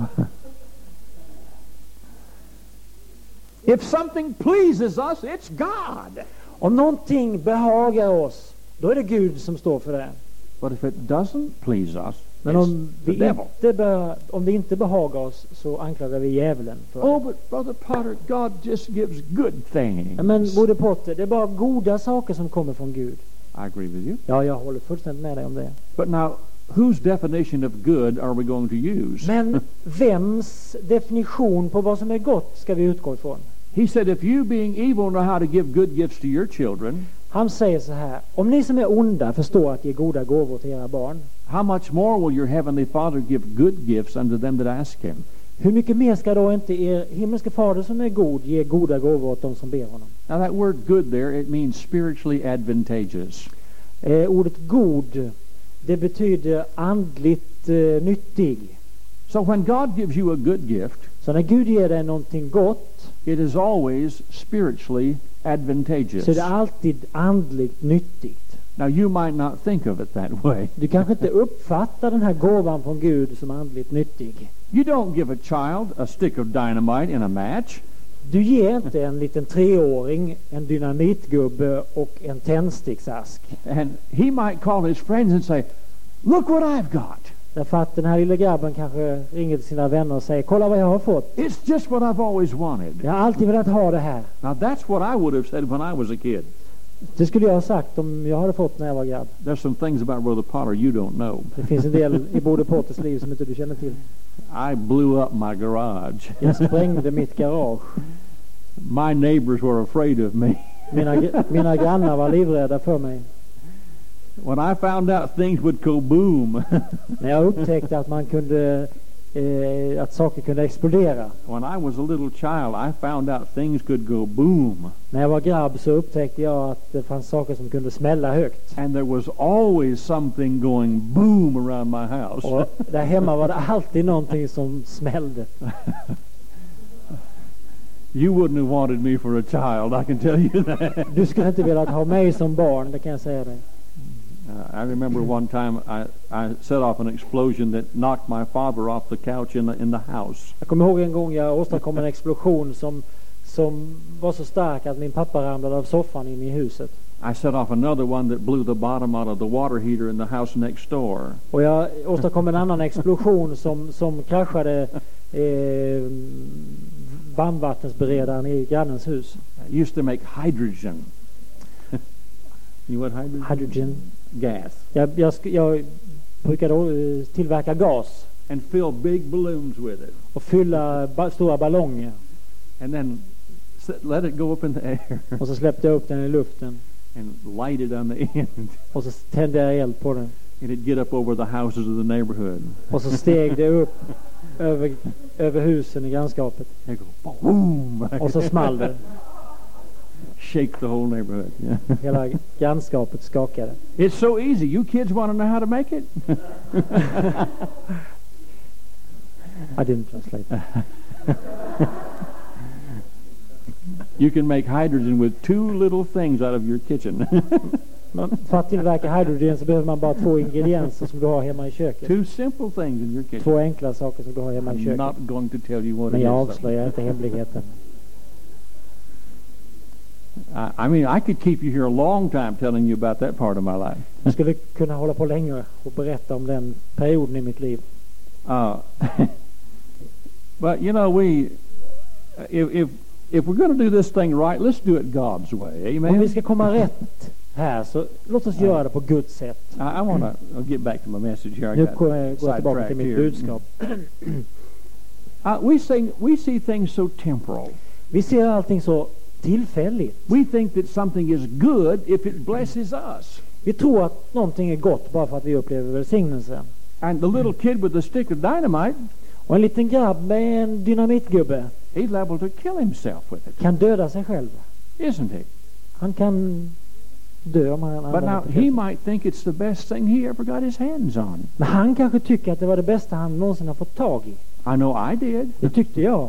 If something pleases us, it's God. Om någonting behagar oss, då är det Gud som står för det. But if it doesn't please us, Men it's om det inte behagar oss så anklagar vi djävulen för det. Oh, but Brother Potter, God just gives good things. Ja, men Broder Potter, det är bara goda saker som kommer från Gud. I agree with you. Ja, jag håller fullständigt med dig om det. But now, whose definition of good are we going to use? Men vems definition på vad som är gott ska vi utgå ifrån? He said, if you being evil know how to give good gifts to your children, Han säger så här: om ni som är onda förstår att ge goda gåvor till era barn, how much more will your heavenly Father give good gifts unto them that ask Him? hur mycket mer ska då inte er himmelske fader som är god ge goda gåvor åt dem som ber honom? Now that word good there, it means spiritually advantageous. Ordet god, det betyder andligt nyttig. So when God gives you a good gift, Så när Gud ger dig någonting gott, it is always spiritually advantageous. så är det alltid andligt nyttigt. Now you might not think of it that way. Du kanske inte uppfattar den här gåvan från Gud som andligt nyttig. You don't give a child a stick of dynamite in a match. Du ger inte en liten 3-åring en dynamitgubbe och en tändsticksask. And he might call his friends and say, look what I've got. Därför att den här lilla grabben kanske ringer till sina vänner och säger, kolla vad jag har fått. It's just what I've always wanted. Jag har alltid velat ha det här. Now that's what I would have said when I was a kid. Det skulle jag ha sagt om jag hade fått när jag var grabb. There's some things about Brother Potter you don't know. Det finns en del i Broder Potters liv som inte du känner till. I blew up my garage. Jag sprängde mitt garage. My neighbors were afraid of me. Mina grannar var livrädda för mig. When I found out things would go boom. När jag upptäckte att man kunde att saker kunde explodera. When I was a little child, I found out things could go boom. När jag var grabb så upptäckte jag att det fanns saker som kunde smälla högt. And there was always something going boom around my house. Och där hemma var det alltid någonting som smällde. You wouldn't have wanted me for a child, I can tell you that. Du skulle inte velat ha mig som barn, det kan jag säga dig. I remember one time I set off an explosion that knocked my father off the couch in the house. Jag kommer ihåg en gång jag åstadkom en explosion som var så stark att min pappa ramlade av soffan in i huset. I set off another one that blew the bottom out of the water heater in the house next door. Och jag åstadkom en annan explosion som kraschade varmvattensberedaren i grannens hus. I used to make hydrogen. You what hydrogen? Hydrogen. Gas. Jag brukade tillverka gas. And fill big balloons with it. Och fylla stora ballonger. And then let it go up in the air. Och så släppte jag upp den i luften. and light it on the end. Och så tände jag eld på den. And it'd get up over the houses of the neighborhood. Och så steg det upp över husen i grannskapet. They go boom. Och så small det. Shake the whole neighborhood. Yeah. Hela grannskapet skakade. It's so easy. You kids want to know how to make it? I didn't translate. You can make hydrogen with 2 little things out of your kitchen. För att tillverka hydrogen så behöver man bara 2 ingredienser som du har hemma i köket. 2 simple things in your kitchen. 2 enkla saker som du har hemma i I'm köket. not going to tell you what Men it jag is. avslöjar inte hemligheten. I mean, I could keep you here a long time telling you about that part of my life. Jag skulle kunna hålla på länge och berätta om den perioden i mitt liv. But you know, if we're going to do this thing right, let's do it God's way. Amen. Om vi ska komma rätt här så låt oss göra det på Guds sätt. I want to get back to my message here. I Nu got går jag tillbaka sidetracked till mitt here. budskap. We see things so temporal. Vi ser allting så tillfälligt. We think that something is good if it blesses us. Vi tror att någonting är gott bara för att vi upplever välsignelse. And the little kid with the stick of dynamite, Och en liten grabb med en dynamitgubbe he's liable to kill himself with it, kan döda sig själv. isn't he? Han kan dö om han But använder now det. he might think it's the best thing he ever got his hands on. Men han kanske tycker att det var det bästa han någonsin har fått tag i. I know I did. Det tyckte jag.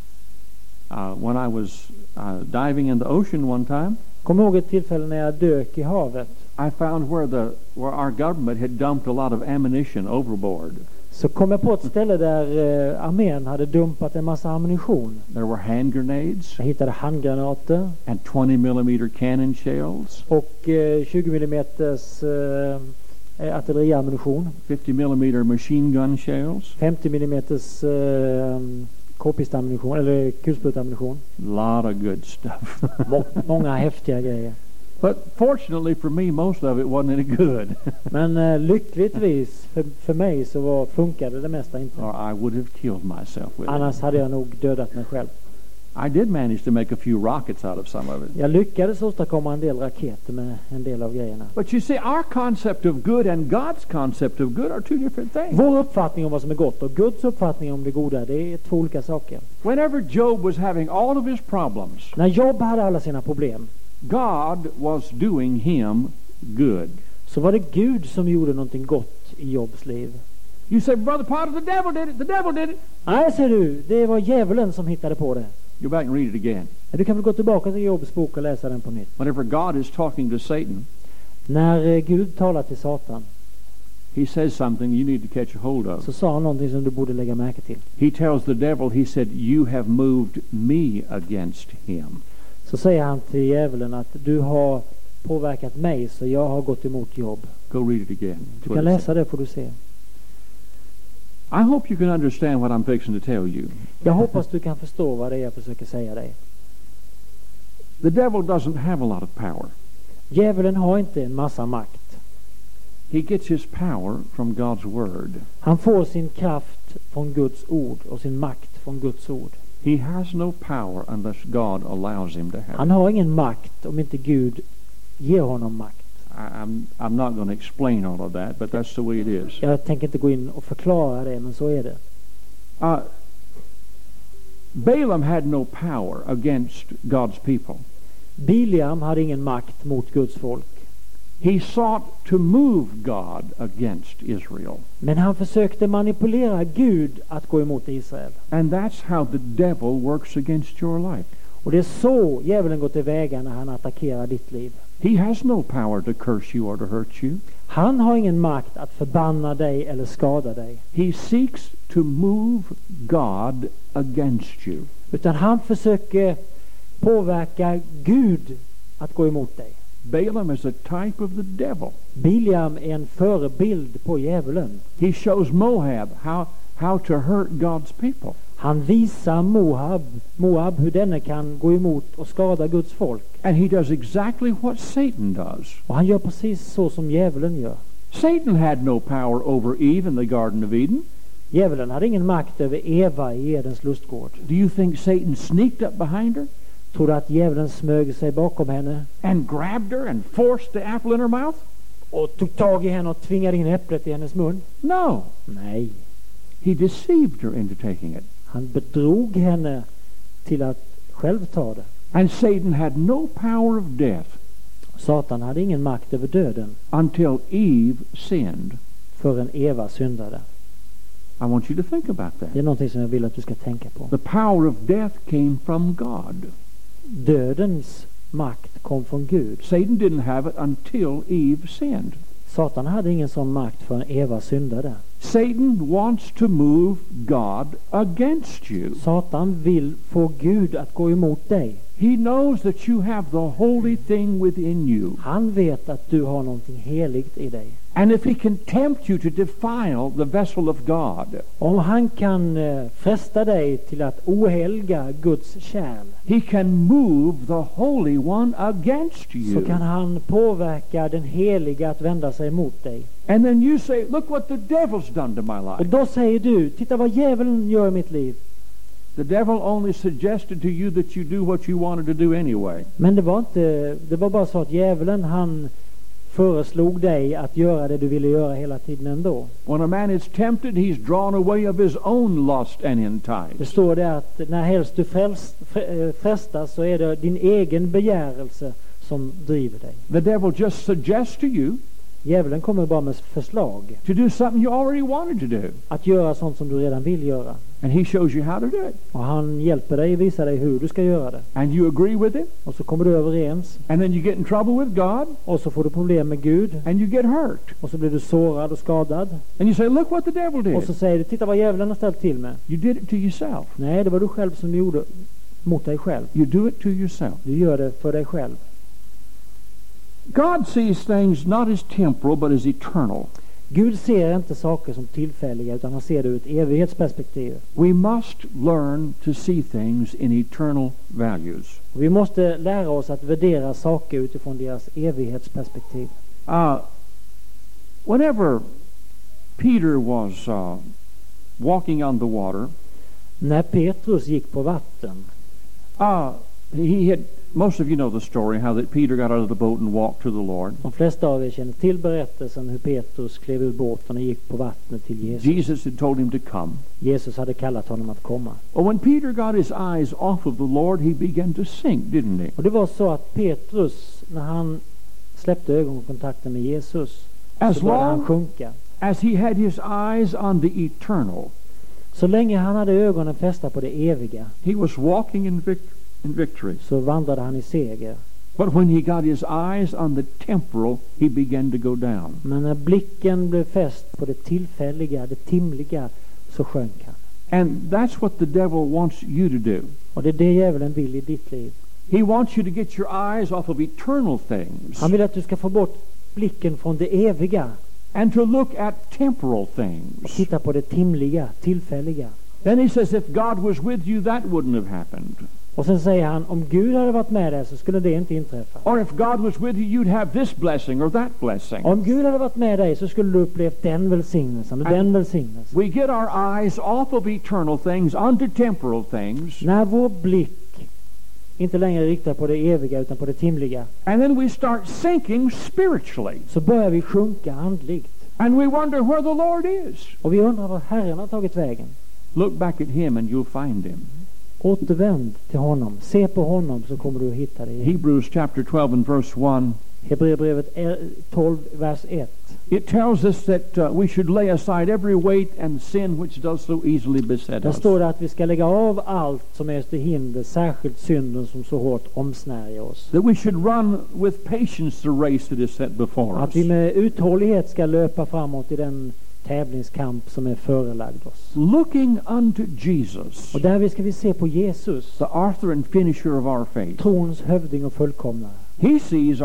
When I was diving in the ocean one time, Kom ihåg ett tillfälle när jag dök i havet. I found where our government had dumped a lot of ammunition overboard. Så kom jag på ett ställe där armén hade dumpat en massa ammunition. There were hand grenades Jag hittade handgranater and 20mm cannon shells, och 20 mm artilleriammunition, 50mm machine gun shells, 50 mm k-pistammunition eller kulsprutammunition. lot of good stuff. Många häftiga grejer. But fortunately for me, most of it wasn't any good, Men lyckligtvis för mig så funkade det mesta inte. or I would have killed myself with it. Annars hade jag nog dödat mig själv. I did manage to make a few rockets out of some of it. Jag lyckades åstadkomma en del raketer med en del av grejerna. But you see, our concept of good and God's concept of good are 2 different things. Vår uppfattning om vad som är gott och Guds uppfattning om det goda, det är 2 olika saker. Whenever Job was having all of his problems, När Job hade alla sina problem God was doing him good. så var det Gud som gjorde någonting gott i Jobs liv. You say, Brother Potter, the devil did it, the devil did it. Nej, säger du, det var djävulen som hittade på det. Go back and read it again. Du kan väl gå tillbaka till Jobs bok och läsa den på nytt. Whenever God is talking to Satan, När Gud talar till Satan he says something you need to catch a hold of. så sa han någonting som du borde lägga märke till. He tells the devil, he said, you have moved me against him. Så säger han till djävulen att du har påverkat mig så jag har gått emot Job. Go read it again. Du kan läsa det får du se. I hope you can understand what I'm fixing to tell you. Jag hoppas du kan förstå vad det är jag försöker säga dig. The devil doesn't have a lot of power. Djävulen har inte en massa makt. He gets his power from God's word. Han får sin kraft från Guds ord och sin makt från Guds ord. He has no power unless God allows him to have Han it. har ingen makt om inte Gud ger honom makt. I'm not going to explain all of that, but that's the way it is. Jag tänker inte gå in och förklara det, men så är det. Balaam had no power against God's people. Biliam hade ingen makt mot Guds folk. He sought to move God against Israel. Men han försökte manipulera Gud att gå emot Israel. And that's how the devil works against your life. Och det är så djävulen går till väga när han attackerar ditt liv. He has no power to curse you or to hurt you. Han har ingen makt att förbanna dig eller skada dig. He seeks to move God against you. Utan han försöker påverka Gud att gå emot dig. Balaam is a type of the devil. Biliam är en förebild på djävulen. He shows Moab how to hurt God's people. Han visar Moab hur denne kan gå emot och skada Guds folk. And he does exactly what Satan does. Och han gör precis så som djävulen gör. Satan had no power over Eve in the Garden of Eden. Djävulen hade ingen makt över Eva i Edens lustgård. Do you think Satan sneaked up behind her? Tror du att djävulen smög sig bakom henne and grabbed her and forced the apple in her mouth? och tog tag i henne och tvingade in äpplet i hennes mun? No. Nej. He deceived her into taking it. Han bedrog henne till att själv ta det. And Satan had no power of death Satan hade ingen makt över döden until Eve sinned. förrän Eva syndade. I want you to think about that. Det är någonting som jag vill att du ska tänka på. The power of death came from God. Dödens makt kom från Gud. Satan didn't have it until Eve sinned. Satan hade ingen sån makt förrän Eva syndade. Satan wants to move God against you. Satan vill få Gud att gå emot dig. He knows that you have the holy thing within you. Han vet att du har någonting heligt i dig. And if he can tempt you to defile the vessel of God, Om han kan fresta dig till att ohelga Guds kärl, he can move the Holy One against så you. kan han påverka den heliga att vända sig mot dig. And then you say, look what the devil's done to my Och life. då säger du, titta vad djävulen gör i mitt liv. The devil only suggested to you that you do what you wanted to do anyway. Men det var bara så att djävulen, han föreslog dig att göra det du ville göra hela tiden ändå. When a man is tempted, he's drawn away of his own lust and Det entice. står det att när helst du frestas så är det din egen begärelse som driver dig. The devil just suggests to you Djävulen kommer bara med förslag to do something you already wanted to do. att göra sånt som du redan vill göra. And he shows you how to do it. Och han hjälper dig, visar dig hur du ska göra det. And you agree with it. Och så kommer du överens. And then you get in trouble with God. Och så får du problem med Gud. And you get hurt. Och så blir du sårad och skadad. And you say, look what the devil Och så did. säger du, titta vad djävulen har ställt till med. You did it to yourself. Nej, det var du själv som gjorde mot dig själv. You do it to yourself. Du gör det för dig själv. God sees things not as temporal but as eternal. Gud ser inte saker som tillfälliga, utan han ser det ur ett evighetsperspektiv. We must learn to see things in eternal values. Och vi måste lära oss att värdera saker utifrån deras evighetsperspektiv. Whenever Peter was walking on the water, När Petrus gick på vatten, he had, most of you know the story, how that Peter got out of the boat and walked to the Lord. de flesta av er känner till berättelsen hur Petrus klev ur båten och gick på vattnet till Jesus. Jesus had told him to come. Jesus hade kallat honom att komma. Well, when Peter got his eyes off of the Lord, he began to sink, didn't he? Och det var så att Petrus, när han släppte ögonkontakten med Jesus, As så började han long sjunka. as he had his eyes on the eternal, Så länge han hade ögonen fästa på det eviga, he was walking in victory. så vandrade han i seger. But when he got his eyes on the temporal, he began to go down. Men när blicken blev fäst på det tillfälliga, det timliga, så sjönk han. And that's what the devil wants you to do. Och det är det djävulen vill i ditt liv. He wants you to get your eyes off of eternal things Han vill att du ska få bort blicken från det eviga and to look at temporal och things. titta på det timliga, tillfälliga. Then he says, if God was with you, that wouldn't have happened. Och sen säger han, om Gud hade varit med dig så skulle det inte inträffa. Or if God was with you, you'd have this blessing or that blessing. Om Gud hade varit med dig så skulle du upplevt den välsignelsen och den välsignelsen. We get our eyes off of eternal things onto temporal things, När vår blick inte längre riktar på det eviga utan på det timliga, and then we start sinking spiritually. så börjar vi sjunka andligt. And we wonder where the Lord is. Och vi undrar var Herren har tagit vägen. Look back at him and you'll find him. Återvänd till honom. Se på honom så kommer du att hitta det igen. Hebrews chapter 12 and verse 1. Hebreerbrevet 12, vers 1. It tells us that we should lay aside every weight and sin which does so easily beset Där us. står det att vi ska lägga av allt som är till hinder, särskilt synden som så hårt omsnärjer oss. That we should run with patience the race that is set before us. Att vi med uthållighet ska löpa framåt i den tävlingskamp som är förelagd oss. Looking unto Jesus, Och där ska vi se på Jesus, the author and finisher of our faith. trons hövding och fullkomnare. He sees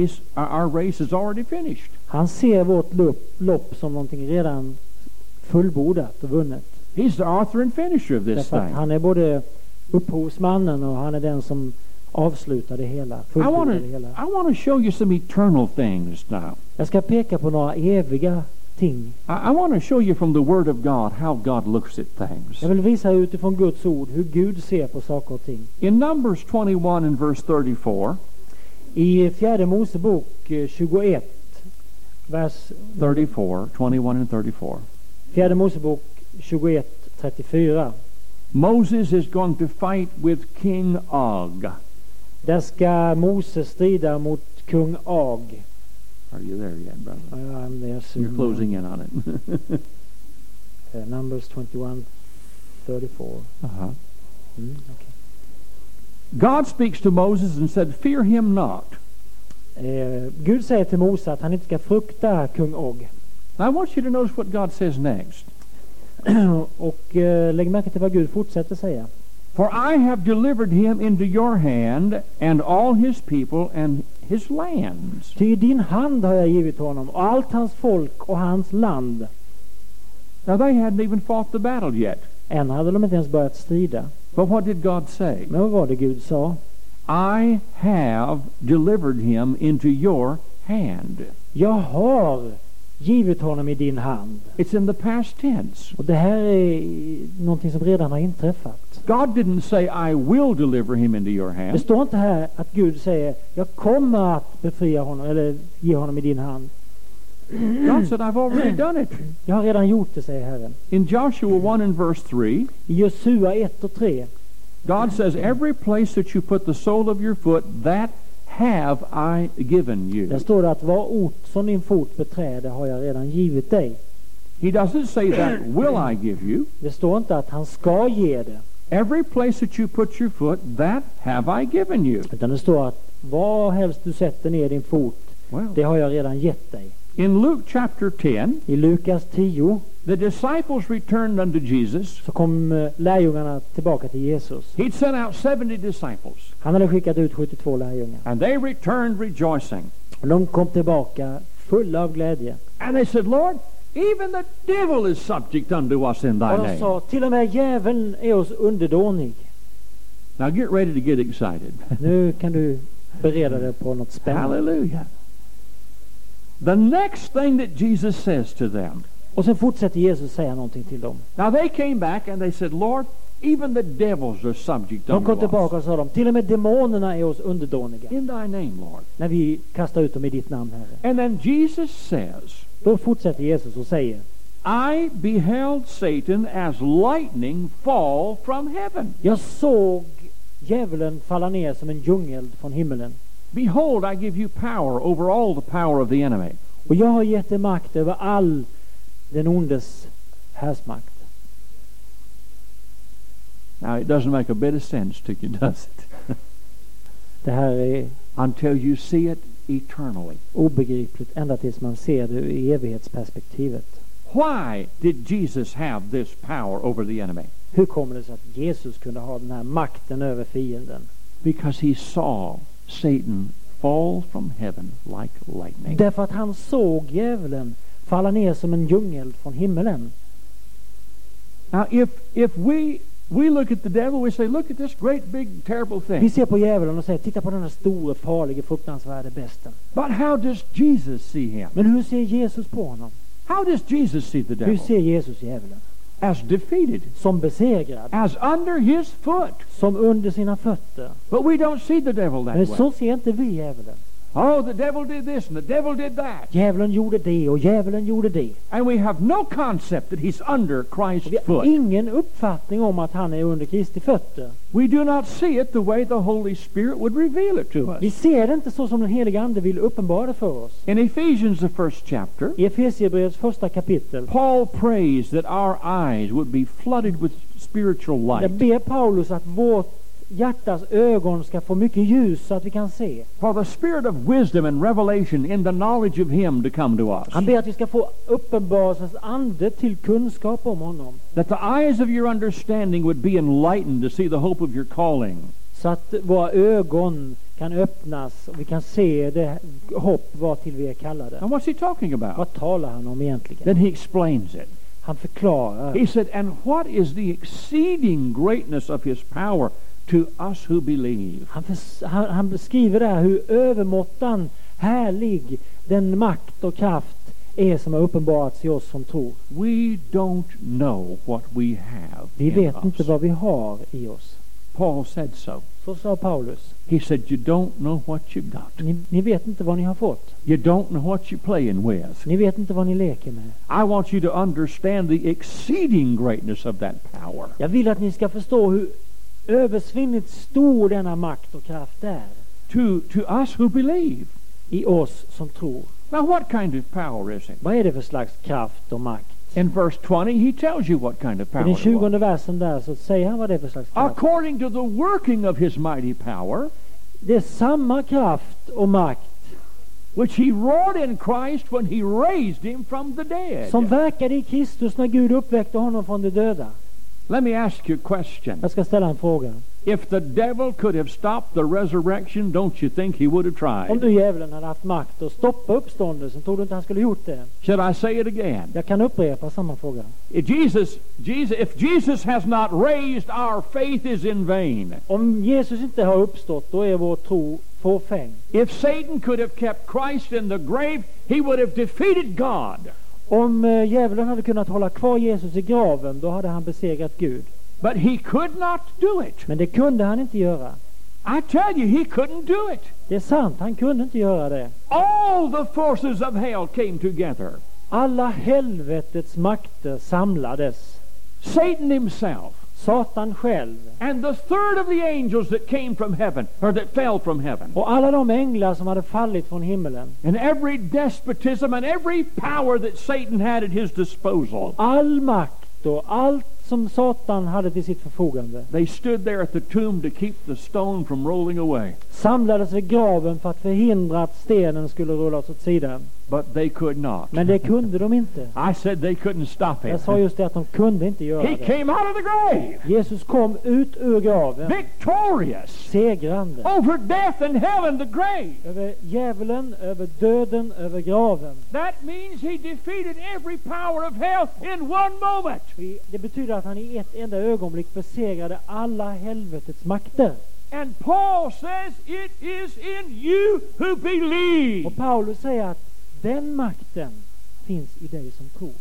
our race is already finished. Han ser vårt lopp som någonting redan fullbordat och vunnet. He's the author and finisher of this Därför att thing. han är både upphovsmannen och han är den som avslutar det hela, I fullbordar det hela. want to show you some eternal things now. Jag ska peka på några eviga ting. I want to show you from the Word of God how God looks at things. Jag vill visa utifrån Guds ord hur Gud ser på saker och ting. In Numbers 21 and verse 34, I fjärde Mosebok 21, vers 34, 21 and 34, fjärde Mosebok 21, 34. Moses is going to fight with King Og. Där ska Moses strida mot kung Og. Are you there yet, brother? I'm there soon. You're closing in on it. Numbers 21, 34. Uh-huh. Okay. God speaks to Moses and said, "Fear him not." Gud säger till Mose att han inte ska frukta kung Og. Now I want you to notice what God says next. Och lägg märke till vad Gud fortsätter säga. For I have delivered him into your hand, and all his people and his lands. Ty i din hand har jag givit honom, och allt hans folk och hans land. Now they hadn't even fought the battle yet. Än hade de inte ens börjat strida. But what did God say? Men vad var det Gud sa? I have delivered him into your hand. Jag har givit honom i din hand. It's in the past tense. Och det här är någonting som redan har inträffat. God didn't say, I will deliver him into your Det hand. står inte här att Gud säger jag kommer att befria honom eller ge honom i din hand. God said, I've already done it. Jag har redan gjort det, säger Herren. In Joshua 1 and verse 3, I Josua 1 och 3. God says, every place that you put the sole of your foot, that have I given Där you. står det att var ort som din fot beträder har jag redan givit dig. He doesn't say that will I give you. Det står inte att han ska ge det. Every place that you put your foot, that have I given you. Utan det står att var helst du sätter ner din fot, Well, det har jag redan gett dig. in Luke chapter 10, I Lukas 10 the disciples returned unto Jesus. så kom lärjungarna tillbaka till Jesus. He'd sent out 70 disciples, Han hade skickat ut 72 lärjungar. and they returned rejoicing. Och de kom tillbaka fulla av glädje. And they said, Lord, even the devil is subject unto us in thy Och de name. sa, till och med djävulen är oss underdånig. Now get ready to get excited. Nu kan du bereda dig på något spännande. Hallelujah. The next thing that Jesus says to them. Och sen fortsätter Jesus säga någonting till dem. Now they came back and they said, Lord, even the devils are subject De kom unto tillbaka us. och sa till och med demonerna är oss underdåniga. In thy name, Lord. När vi kastar ut dem i ditt namn, Herre. And then Jesus says, Då fortsätter Jesus och säger, I beheld Satan as lightning fall from heaven. jag såg djävulen falla ner som en djungeld från himmelen. Behold, I give you power over all the power of the enemy. Och jag har gett dig makt över all den ondes härsmakt. Now, it doesn't make a bit of sense to you, does it? Det här är Until you see it eternally. obegripligt ända tills man ser det i evighetsperspektivet. Why did Jesus have this power over the enemy? Hur kommer det sig att Jesus kunde ha den här makten över fienden? Because he saw Satan fall from heaven like lightning. Därför att han såg djävulen falla ner som en djungel från himmelen. Now, if we look at the devil, we say, look at this great, big, terrible Vi thing. ser på djävulen och säger, titta på den här stora, farliga, fruktansvärda besten. But how does Jesus see him? Men hur ser Jesus på honom? How does Jesus see the Hur devil? ser Jesus djävulen? As defeated, Som besegrad, as under his foot. som under sina fötter. But we don't see the devil that Men way. så ser inte vi djävulen. Oh, the devil did this and the devil did that. Djävulen gjorde det och djävulen gjorde det. And we have no concept that he's under Och Christ's vi har foot. ingen uppfattning om att han är under Kristi fötter. We do not see it the way the Holy Spirit would reveal it to Vi us. ser det inte så som den heliga ande vill uppenbara det för oss. In Ephesians, the first chapter, I Efesierbrevets första kapitel Paul prays that our eyes would be flooded with spiritual där light. ber Paulus att vårt hjärtas ögon ska få mycket ljus så att vi kan se. For the spirit of wisdom and revelation in the knowledge of him to come to us. Han ber att vi ska få uppenbarelsens ande till kunskap om honom. That the eyes of your understanding would be enlightened to see the hope of your calling. Så att våra ögon kan öppnas och vi kan se det hopp vad till vi är kallade. And what's he talking about? Vad talar han om egentligen? Then he explains it. Han förklarar. He said, and what is the exceeding greatness of his power to us who believe? Han beskriver där hur övermåttan härlig den makt och kraft är som har uppenbarats i oss som tror. We don't know what we have Vi in vet us. inte vad vi har i oss. Paul said so. Så sa Paulus. He said, you don't know what you got. Ni vet inte vad ni har fått. You don't know what you're playing with. Ni vet inte vad ni leker med. I want you to understand the exceeding greatness of that power. Jag vill att ni ska förstå hur översvinnligt stor denna makt och kraft är To us who believe. i oss som tror. Now what kind of power is it? Vad är det för slags kraft och makt? In verse 20, he tells you what kind of I power den it 20:e was. versen där så säger han vad det är för slags kraft. According to the working of his mighty power, Det är samma kraft och makt which he wrought in Christ when he raised him from the dead. som verkade i Kristus när Gud uppväckte honom från de döda. Let me ask you a question. Jag ska ställa en fråga. If the devil could have stopped the resurrection, don't you think he would have Om tried? nu djävulen hade haft makt att stoppa uppståndelsen, tror du inte han skulle gjort det? Should I say it again? Jag kan upprepa samma fråga. If Jesus has not raised, our faith is in vain. Om Jesus inte har uppstått, då är vår tro fåfäng. If Satan could have kept Christ in the grave, he would have defeated God. Om djävulen hade kunnat hålla kvar Jesus i graven, då hade han besegrat Gud. But he could not do it. Men det kunde han inte göra. I tell you, he couldn't do it. Det är sant, han kunde inte göra det. All the forces of hell came together. Alla helvetets makter samlades. Satan himself, Satan själv and the third of the angels that came from heaven, or that fell from heaven, och alla de änglar som hade fallit från himmelen. and every despotism and every power that Satan had at his disposal. All makt och allt som Satan hade till sitt förfogande They stood there at the tomb to keep the stone from rolling away, samlades vid graven för att förhindra att stenen skulle rullas åt sidan. but they could not. Men det kunde de inte. I said they couldn't stop Jag it. sa just det att de kunde inte göra He det. came out of the grave, Jesus kom ut ur graven victorious segrande over death and hell and the grave. över djävulen, över döden, över graven. That means he defeated every power of hell in one moment. Det betyder att han i ett enda ögonblick besegrade alla helvetets makter. And Paul says it is in you who believe. Och Paulus säger att den makten finns i dig som tror.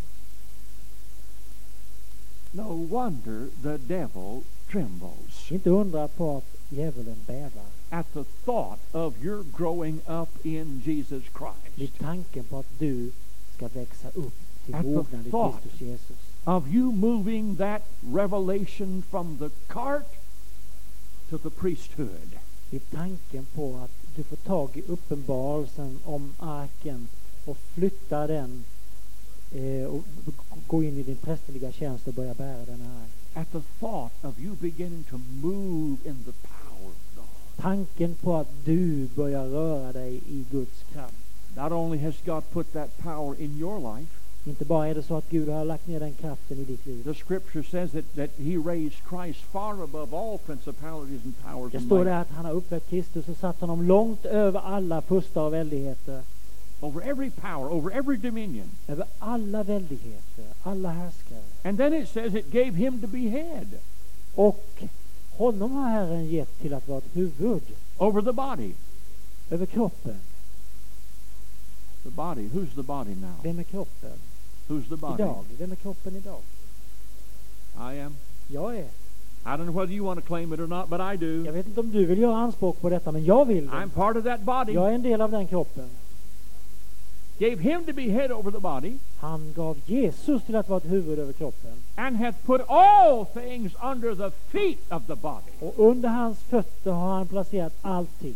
No wonder the devil trembles Inte undra på att djävulen bävar at the thought of your growing up in Jesus Christ, vid tanken på att du ska växa upp till At the mognad i thought. Kristus Jesus. of you moving that revelation from the cart to the priesthood. Vid tanken på att du får tag i uppenbarelsen om arken och flytta den och gå in i din prästerliga tjänst och börja bära den här. At the thought of you beginning to move in the power of God. Tanken på att du börjar röra dig i Guds kraft. Not only has God put that power in your life, Inte bara är det så att Gud har lagt ner den kraften i ditt liv. the scripture says that he raised Christ far above all principalities and powers Det and står might, där att han har uppväckt Kristus och satt honom långt över alla furstar och väldigheter. over every power, over every dominion. Över alla väldigheter, alla härskare. And then it says it gave him to be head Och honom har Herren gett till att vara ett huvud over the body. över kroppen. The body. Who's the body now? Vem är kroppen Who's the body? idag? Vem är kroppen idag? I am. Jag är. I don't know whether you want to claim it or not, but I do. Jag vet inte om du vill göra anspråk på detta, men jag vill I'm det. part of that body. Jag är en del av den kroppen. Gave him to be head over the body, Han gav Jesus till att vara ett huvud över kroppen. and hath put all things under the feet of the body. Och under hans fötter har han placerat allting.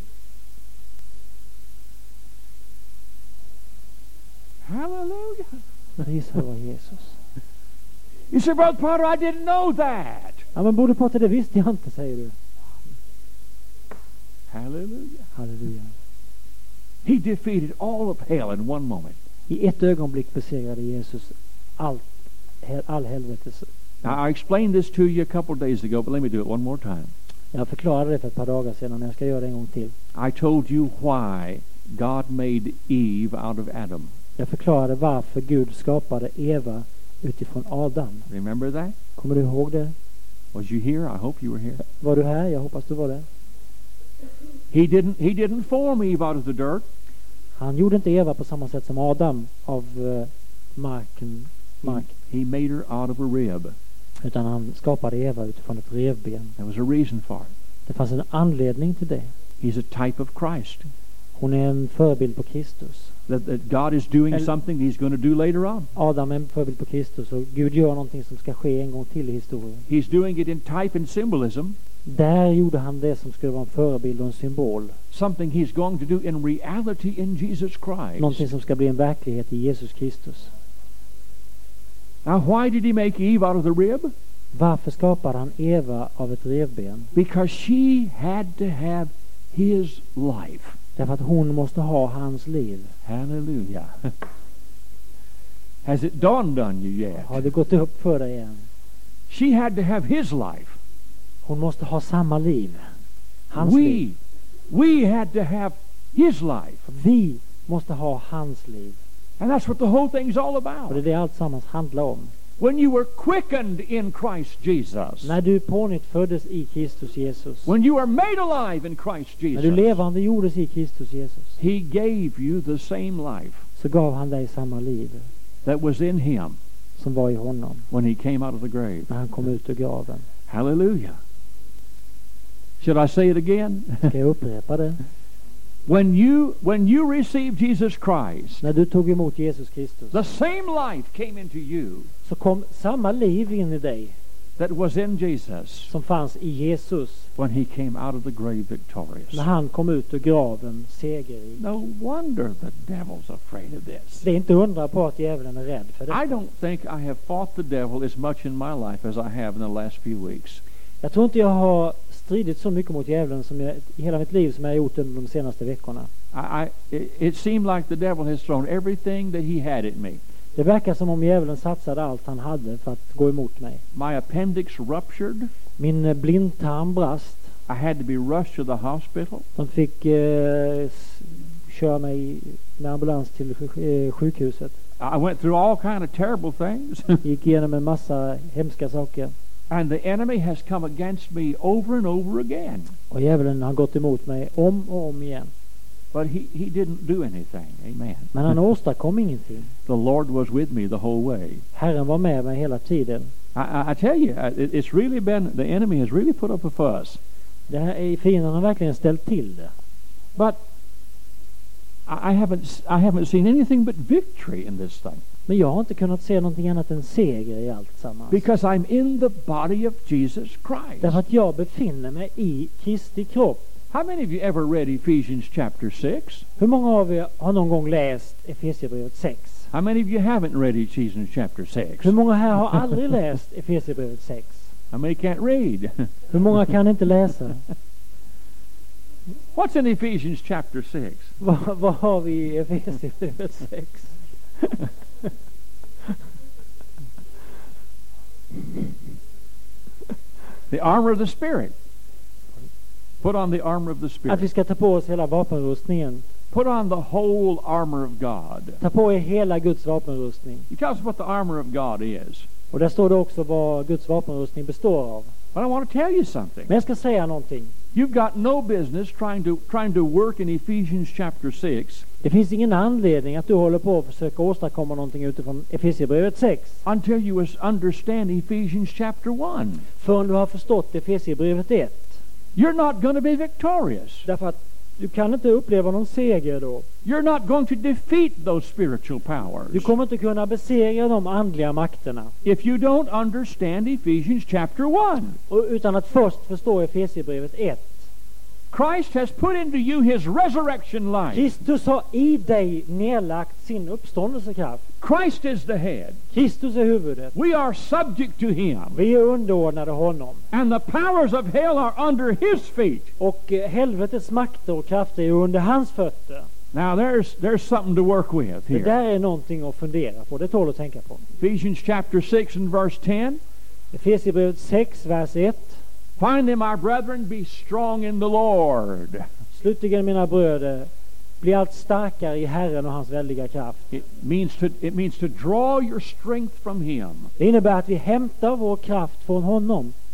Hallelujah. Pris vare Jesus. You say, Brother Potter, I didn't know that. Ja, men Broder Potter, det visste jag inte, säger du. Hallelujah. Halleluja. He defeated all of hell in one moment. I ett ögonblick besegrade Jesus all helvetes. Now, I explained this to you a couple of days ago, but let me do it one more time. Jag förklarade det för ett par dagar sedan, och jag ska göra det en gång till. I told you why God made Eve out of Adam. Jag förklarade varför Gud skapade Eva utifrån Adam. Remember that? Kommer du ihåg det? Was you here? I hope you were here. Var du här? Jag hoppas du var det. He didn't form Eve out of the dirt. Han gjorde inte Eva på samma sätt som Adam av mark. He made her out of a rib. Utan han skapade Eva utifrån ett revben. There was a reason for it. Det fanns en anledning till det. He's a type of Christ. Hon är en förebild på Kristus. That God is doing something he's going to do later on. Adam är en förebild på Kristus och Gud gör någonting som ska ske en gång till i historien. He's doing it in type and symbolism. Där gjorde han det som skulle vara en förebild och en symbol. Something he's going to do in reality in Jesus Christ. Någonting som ska bli en verklighet i Jesus Kristus. Now why did he make Eve out of the rib? Varför skapade han Eva av ett revben? Because she had to have his life. Därför att hon måste ha hans liv. Hallelujah. Has it dawned on you yet? Har det gått upp för dig än? She had to have his life. Hon måste ha samma liv. Hans liv. We had to have his life. Vi måste ha hans liv. And that's what the whole thing's all Och det about. är det allt sammans handlar om. When you were quickened in Christ Jesus. När du på nytt föddes i Kristus Jesus. When you were made alive in Christ När du Jesus. levande gjordes i Kristus Jesus. He gave you the same life Så gav han dig samma liv that was in him som var i honom when he came out of the grave. när han kom ut ur graven. Hallelujah. Should I say it again? Ska jag upprepa det? When you received Jesus Christ, När du tog emot Jesus Kristus the same life came into you så kom samma liv in i dig that was in Jesus som fanns i Jesus when he came out of the grave victorious. när han kom ut ur graven segerrik. No wonder the devil's afraid of this. Det är inte undra på att djävulen är rädd för I det. don't think I have fought the devil as much in my life as I have in the last few weeks. Jag tror inte jag har stridit så mycket mot djävulen som jag, i hela mitt liv som jag har gjort under de senaste veckorna. It seemed like the devil has thrown everything that he had at me. Det verkar som om djävulen satsade allt han hade för att gå emot mig. My appendix ruptured. Min blindtarm brast. I had to be rushed to the hospital. De fick köra mig med ambulans till sjukhuset. I went through all kind of terrible things. Gick igenom en massa hemska saker. And the enemy has come against me over and over again. Och djävulen har gått emot mig om och om igen. But he didn't do anything. Amen. Men han åstadkom ingenting. The Lord was with me the whole way. Herren var med mig hela tiden. I tell you, it's really been, the enemy has really put up a fuss. Det här är fienden har verkligen ställt till det. But I haven't seen anything but victory in this thing. Men jag har inte kunnat se någonting annat än seger i allt sammans. Because I'm in the body of Jesus Christ. Därför att jag befinner mig i Kristi kropp. How many of you ever read Ephesians chapter 6? Hur många av er har någon gång läst Efesierbrevet 6? How many of you haven't read Ephesians chapter 6? Hur många här har aldrig läst Efesierbrevet 6? How many can't read? Hur många kan inte läsa? What's in Ephesians chapter 6? Vad har vi i Efesierbrevet 6? The armor of the Spirit. Put on the armor of the Att Spirit. vi ska ta på oss hela vapenrustningen. Put on the whole armor of God. Ta på er hela Guds vapenrustning. He tells us what the armor of God is. Och där står det också vad Guds vapenrustning består av. But I want to tell you something. Men jag ska säga någonting. You've got no business trying to work in Ephesians chapter 6 Det finns ingen anledning att du håller på att försöka åstadkomma någonting utifrån Efesierbrevet 6. until you understand Ephesians chapter 1. Förrän du har förstått Efesierbrevet 1. You're not going to be victorious. Därför att du kan inte uppleva någon seger då. You're not going to defeat those spiritual powers Du kommer inte kunna besegra de andliga makterna. if you don't understand Ephesians chapter 1. Utan att först förstå Efesierbrevet 1. Christ has put into you his resurrection life. Kristus har i dig nedlagt sin uppståndelsekraft. Christ is the head. Kristus är huvudet. We are subject to him. Vi är underordnade honom. And the powers of hell are under his feet. Och helvetets makter och krafter är under hans fötter. Now there's something to work with Det here. där är någonting att fundera på. Det tål att tänka på. Ephesians chapter 6 and verse 10. Efesierbrevet 6, vers 1. Finally, my brethren, be strong in the Lord. Slutligen, mina bröder, bli allt starkare i Herren och hans väldiga kraft. It means to draw your strength from him. Det innebär att vi hämtar vår kraft från honom.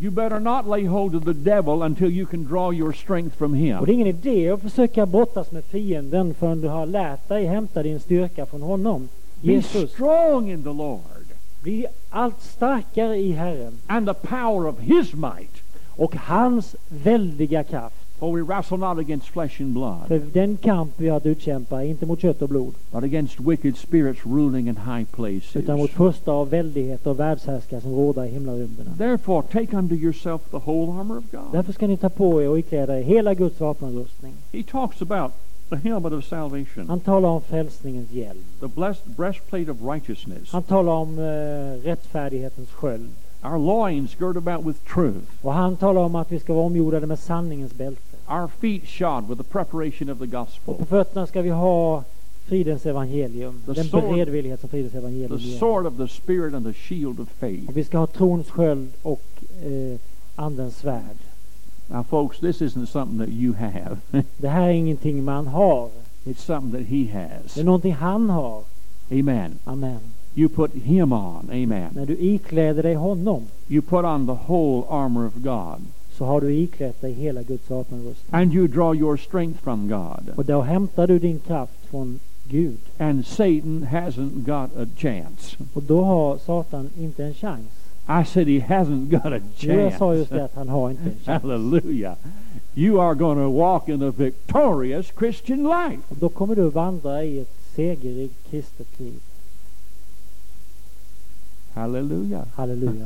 You better not lay hold of the devil until you can draw your strength from Och him. det är ingen idé att försöka brottas med fienden förrän du har lärt dig hämta din styrka från honom. Be Jesus, strong in the Lord bli allt starkare i Herren and the power of his might. och hans väldiga kraft. For we wrestle not against flesh and blood, För den kamp vi har att utkämpa är inte mot kött och blod, but against wicked spirits ruling in high places. utan mot första av väldighet och världshärskare som råder i himlarymderna. Therefore, take unto yourself the whole armor of God. Därför ska ni ta på er och ikläda er hela Guds vapenrustning. He talks about the helmet of salvation, Han talar om frälsningens hjälm. the blessed breastplate of righteousness, Han talar om rättfärdighetens sköld. our loins girt about with truth, Och han talar om att vi ska vara omgjordade med sanningens bälte. our feet shod with the preparation of the Och gospel, på fötterna ska vi ha fridens evangelium. The Den sword- beredvillighet som fridens evangelium the ger. sword of the Spirit and the shield of faith. Och vi ska ha trons sköld och andens svärd. Now, folks, this isn't something that you have. Det här är ingenting man har. It's something that he has. Det är någonting han har. Amen. Amen. You put him on. Amen. När du ikläder dig honom You put on the whole armor of God. så har du iklätt dig hela Guds vapenrustning. And you draw your strength from God. Och då hämtar du din kraft från Gud. And Satan hasn't got a chance. Och då har Satan inte en chans. I said he hasn't got a Jo, jag sa just chance. det att han har inte en chans. Hallelujah. You are going to walk in a victorious Christian life. Och då kommer du vandra i ett segerrikt kristet liv. Hallelujah. Halleluja.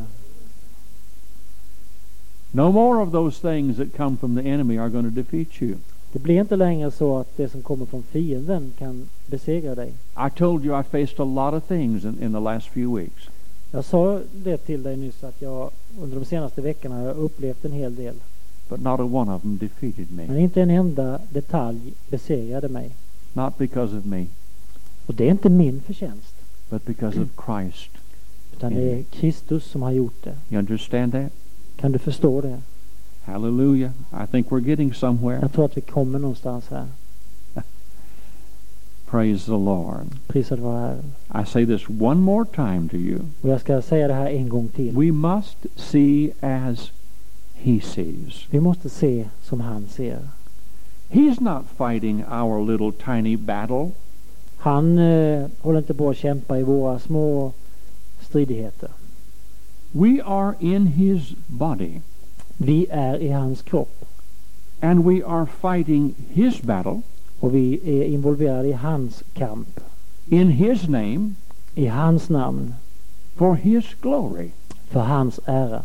No more of those things that come from the enemy are going to defeat you. Det blir inte längre så att det som kommer från fienden kan besegra dig. I told you I faced a lot of things in the last few weeks. Jag sa det till dig nyss att jag under de senaste veckorna har upplevt en hel del. But not a one of them defeated Men me. inte en enda detalj besegrade mig. Not because of me, Och det är inte min förtjänst. but because of Christ. Utan det är Kristus som har gjort det. You understand that? Kan du förstå det? Hallelujah. I think we're getting somewhere. Jag tror att vi kommer någonstans här. Praise the Lord. Prisad vare Herren. I say this one more time to you. Och jag ska säga det här en gång till. We must see as he sees. Vi måste se som han ser. He's not fighting our little tiny battle. Han håller inte på att kämpa i våra små stridigheter. We are in his body, Vi är i hans kropp. and we are fighting his battle Och vi är involverade i hans kamp. in his name I hans namn. for his glory. För hans ära.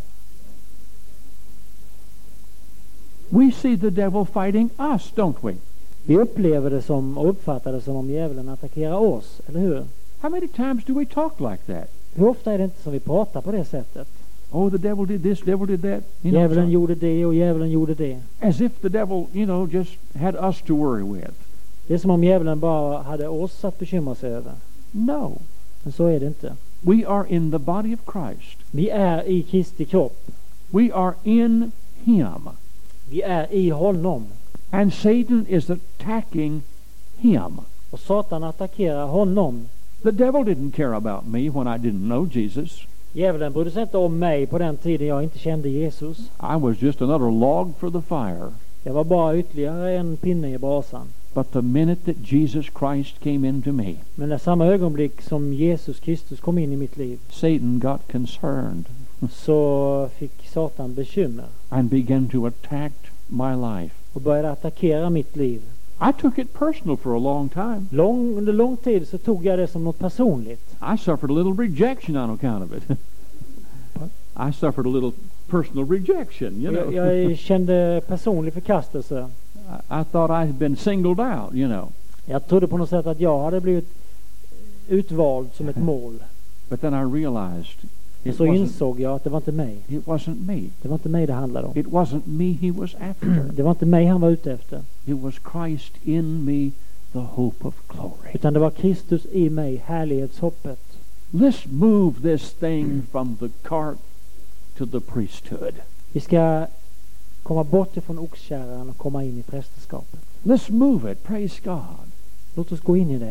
We see the devil fighting us, don't we? Vi upplever det som och uppfattar det som om djävulen attackerar oss. Eller hur? How many times do we talk like that? Hur ofta är det inte som vi pratar på det sättet? Oh, the devil did this, devil did that. You know, Djävulen so- gjorde det och djävulen gjorde det. as if the devil, just had us to worry with. Det är som om djävulen bara hade oss att bekymra sig över. No. Men så är det inte. We are in the body of Christ. Vi är i Kristi kropp. We are in him. Vi är i honom. And Satan is attacking him. Och Satan attackerar honom. The devil didn't care about me when I didn't know Jesus. Djävulen brydde sig inte om mig på den tiden jag inte kände Jesus. I was just another log for the fire. Jag var bara ytterligare en pinne i brasan. But the minute that Jesus Christ came into me, Men när samma ögonblick som Jesus Kristus kom in i mitt liv Satan got concerned så fick Satan bekymmer and began to attack my life. och började attackera mitt liv. I took it personal for a long time. Under lång tid så tog jag det som något personligt. I suffered a little rejection on account of it. I suffered a little personal rejection, you know. Jag kände personlig förkastelse. I thought I had been singled out, you know. Jag trodde på något sätt att jag hade blivit utvald som ett mål. But then I realized Så insåg jag att det var inte mig. it wasn't me. Det var inte mig det handlade om. It wasn't me he was after. Det var inte mig han var ute efter. It was Christ in me, the hope of glory. Utan det var Kristus i mig, härlighetshoppet. Let's move this thing from the cart to the priesthood. Vi ska komma bort ifrån oxkärran och komma in i prästerskapet. Let's move it, praise God. Låt oss gå in i det.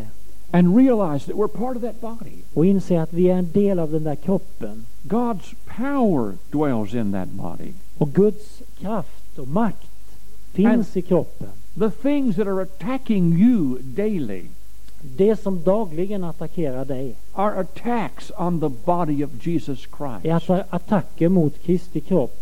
and realize that we're part of that body. Och inse att vi är en del av den där kroppen. God's power dwells in that body. Och Guds kraft och makt finns i kroppen. The things that are attacking you daily Det som dagligen attackerar dig are attacks on the body of Jesus Christ. är attacker mot Kristi kropp.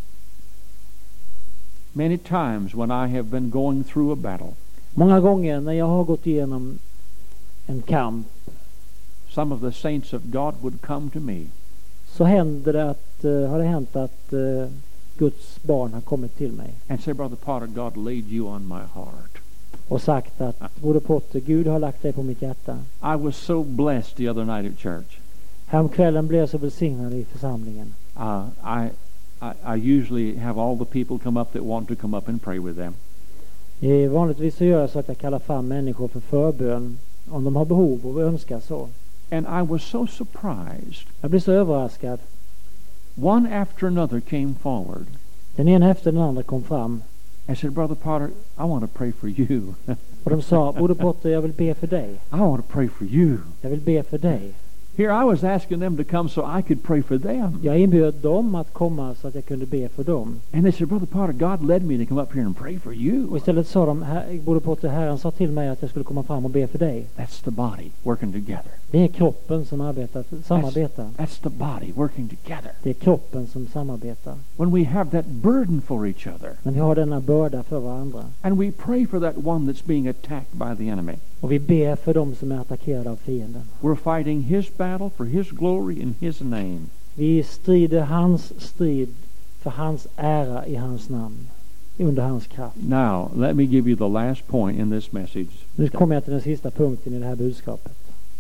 Many times when I have been going through a battle, Många gånger när jag har gått igenom en kamp, some of the saints of God would come to me så har det hänt att Guds barn har kommit till mig and say, Brother Potter, God laid you on my heart. och sagt att Broder Potter, Gud har lagt dig på mitt hjärta. I was so blessed the other night at church. Häromkvällen blev jag så välsignad i församlingen. I usually have all the people come up that want to come up and pray with them. Vanligtvis så gör jag så att jag kallar fram människor för förbön om de har behov och önskar så. And I was so surprised. Jag blev så överraskad. One after another came forward. Den ena efter den andra kom fram. I said, Brother Potter, I want to pray for you. Och de sa, Broder Potter, jag vill be för dig. I want to pray for you. Jag vill be för dig. Here I was asking them to come so I could pray for them. Jag inbjöd dem att komma så att jag kunde be för dem. And they said, Brother Potter, God led me to come up here and pray for you. Och istället sa de, Broder Potter, Herren sa till mig att jag skulle komma fram och be för dig. That's the body working together. Det är kroppen som samarbetar. That's the body working together. Det är kroppen som samarbetar. When we have that burden for each other. När vi har denna börda för varandra. And we pray for that one that's being attacked by the enemy. Och vi ber för dem som är attackerade av fienden. We're fighting his battle for his glory in his name. Vi strider hans strid för hans ära i hans namn. Under hans kraft. Now, let me give you the last point in this message. Nu kommer jag till den sista punkten i det här budskapet.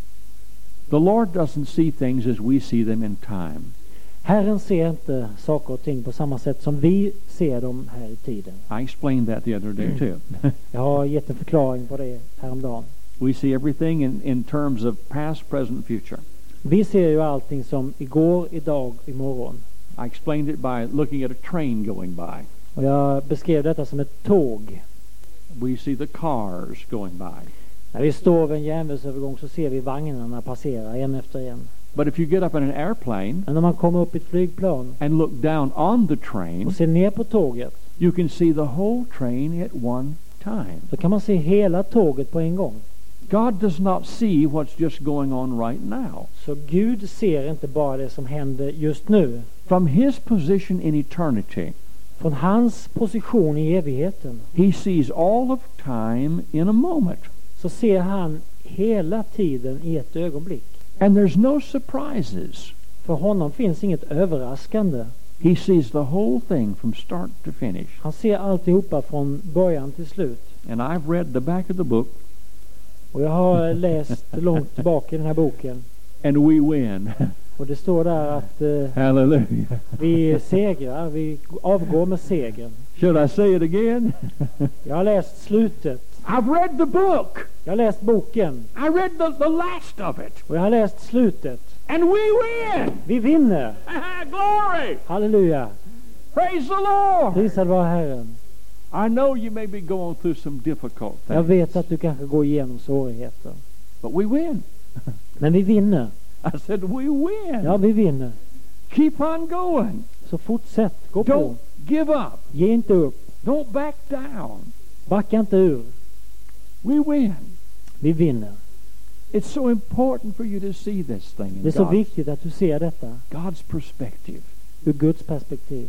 The Lord doesn't see things as we see them in time. Herren ser inte saker och ting på samma sätt som vi ser dem här i tiden. I explained that the other day too. Jag har gett en förklaring på det häromdagen. We see everything in terms of past, present, future. Vi ser ju allting som igår, idag, imorgon. I explained it by looking at a train going by. Och jag beskrev detta som ett tåg. We see the cars going by. När vi står vid en järnvägsövergång så ser vi vagnarna passera en efter en. But if you get up in an airplane Men när man kommer upp i ett flygplan and look down on the train, och ser ner på tåget, you can see the whole train at one time. så kan man se hela tåget på en gång. God does not see what's just going on right now. Så Gud ser inte bara det som händer just nu. From his position in eternity, Från hans position i evigheten, he sees all of time in a moment. så ser han hela tiden i ett ögonblick. And there's no surprises. För honom finns inget överraskande. He sees the whole thing from start to finish. Han ser alltihopa från början till slut. And I've read the back of the book. Och jag har läst långt tillbaka i den här boken. And we win. Och det står där att Hallelujah. vi segrar, vi avgår med segern. Should I say it again? Jag har läst slutet. I've read the book. Jag har läst boken. I read the last of it. Och jag har läst slutet. And we win. Vi vinner. Glory. Halleluja. Praise the Lord. Prisad vare Herren. I know you may be going through some difficult Jag things. vet att du kanske går igenom svårigheter. But we win. Men vi vinner. I said we win. Ja, vi vinner. Keep on going. Så fortsätt. Gå på. Don't give up. Ge inte upp. Don't back down. Backa inte ur. We win. Vi vinner. It's so important for you to see this thing Det är in så viktigt att du ser detta God's perspective. ur Guds perspektiv.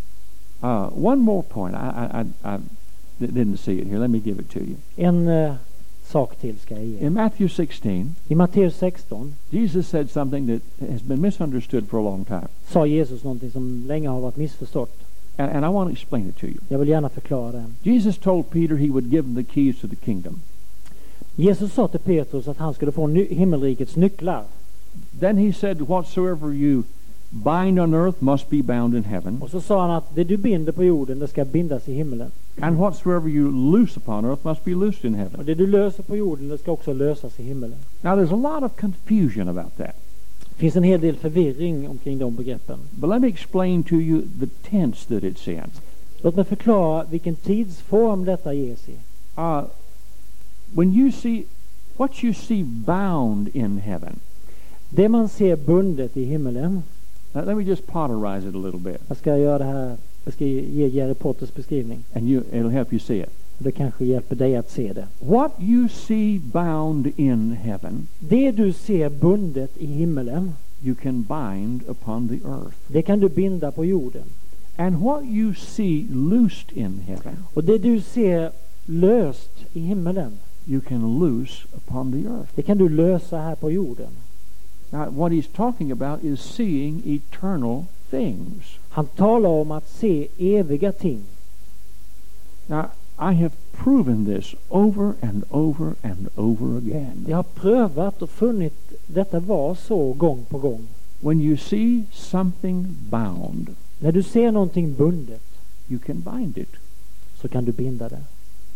One more point. I didn't see it here. Let me give it to you. En sak till ska jag ge. In Matthew 16, I Matteus 16 Jesus said something that has been misunderstood for a long time. sa Jesus någonting som länge har varit missförstått. And I want to explain it to you. Jag vill gärna förklara det. Jesus told Peter he would give him the keys to the kingdom. Jesus sa till Petrus att han skulle få himmelrikets nycklar. Then he said, whatsoever you bind on earth must be bound in heaven. Och så sa han att det du binder på jorden, det ska bindas i himmelen. And whatsoever you loose upon earth must be loosed in heaven. Och det du löser på jorden, det ska också lösas i himmelen. Now there's a lot of confusion about that. Det finns en hel del förvirring omkring de begreppen. But let me explain to you the tense that it's in. Låt mig förklara vilken tidsform detta ges i. When you see What you see bound in heaven. Det man ser bundet i himmelen. Let me just potterize it a little bit. Jag ska göra det här, jag ska ge Jerry Potters beskrivning. And it'll help you see it. Det kanske hjälper dig att se det. What you see bound in heaven. Det du ser bundet i himmelen. You can bind upon the earth. Det kan du binda på jorden. And what you see loosed in heaven. Och det du ser löst i himmelen. You can loose upon the earth. Det kan du lösa här på jorden. Now, what he's talking about is seeing eternal things. Han talar om att se eviga ting. Now, I have proven this over and over and over again. Jag har prövat och funnit detta var så gång på gång. When you see something bound, När du ser någonting bundet you can bind it. så kan du binda det.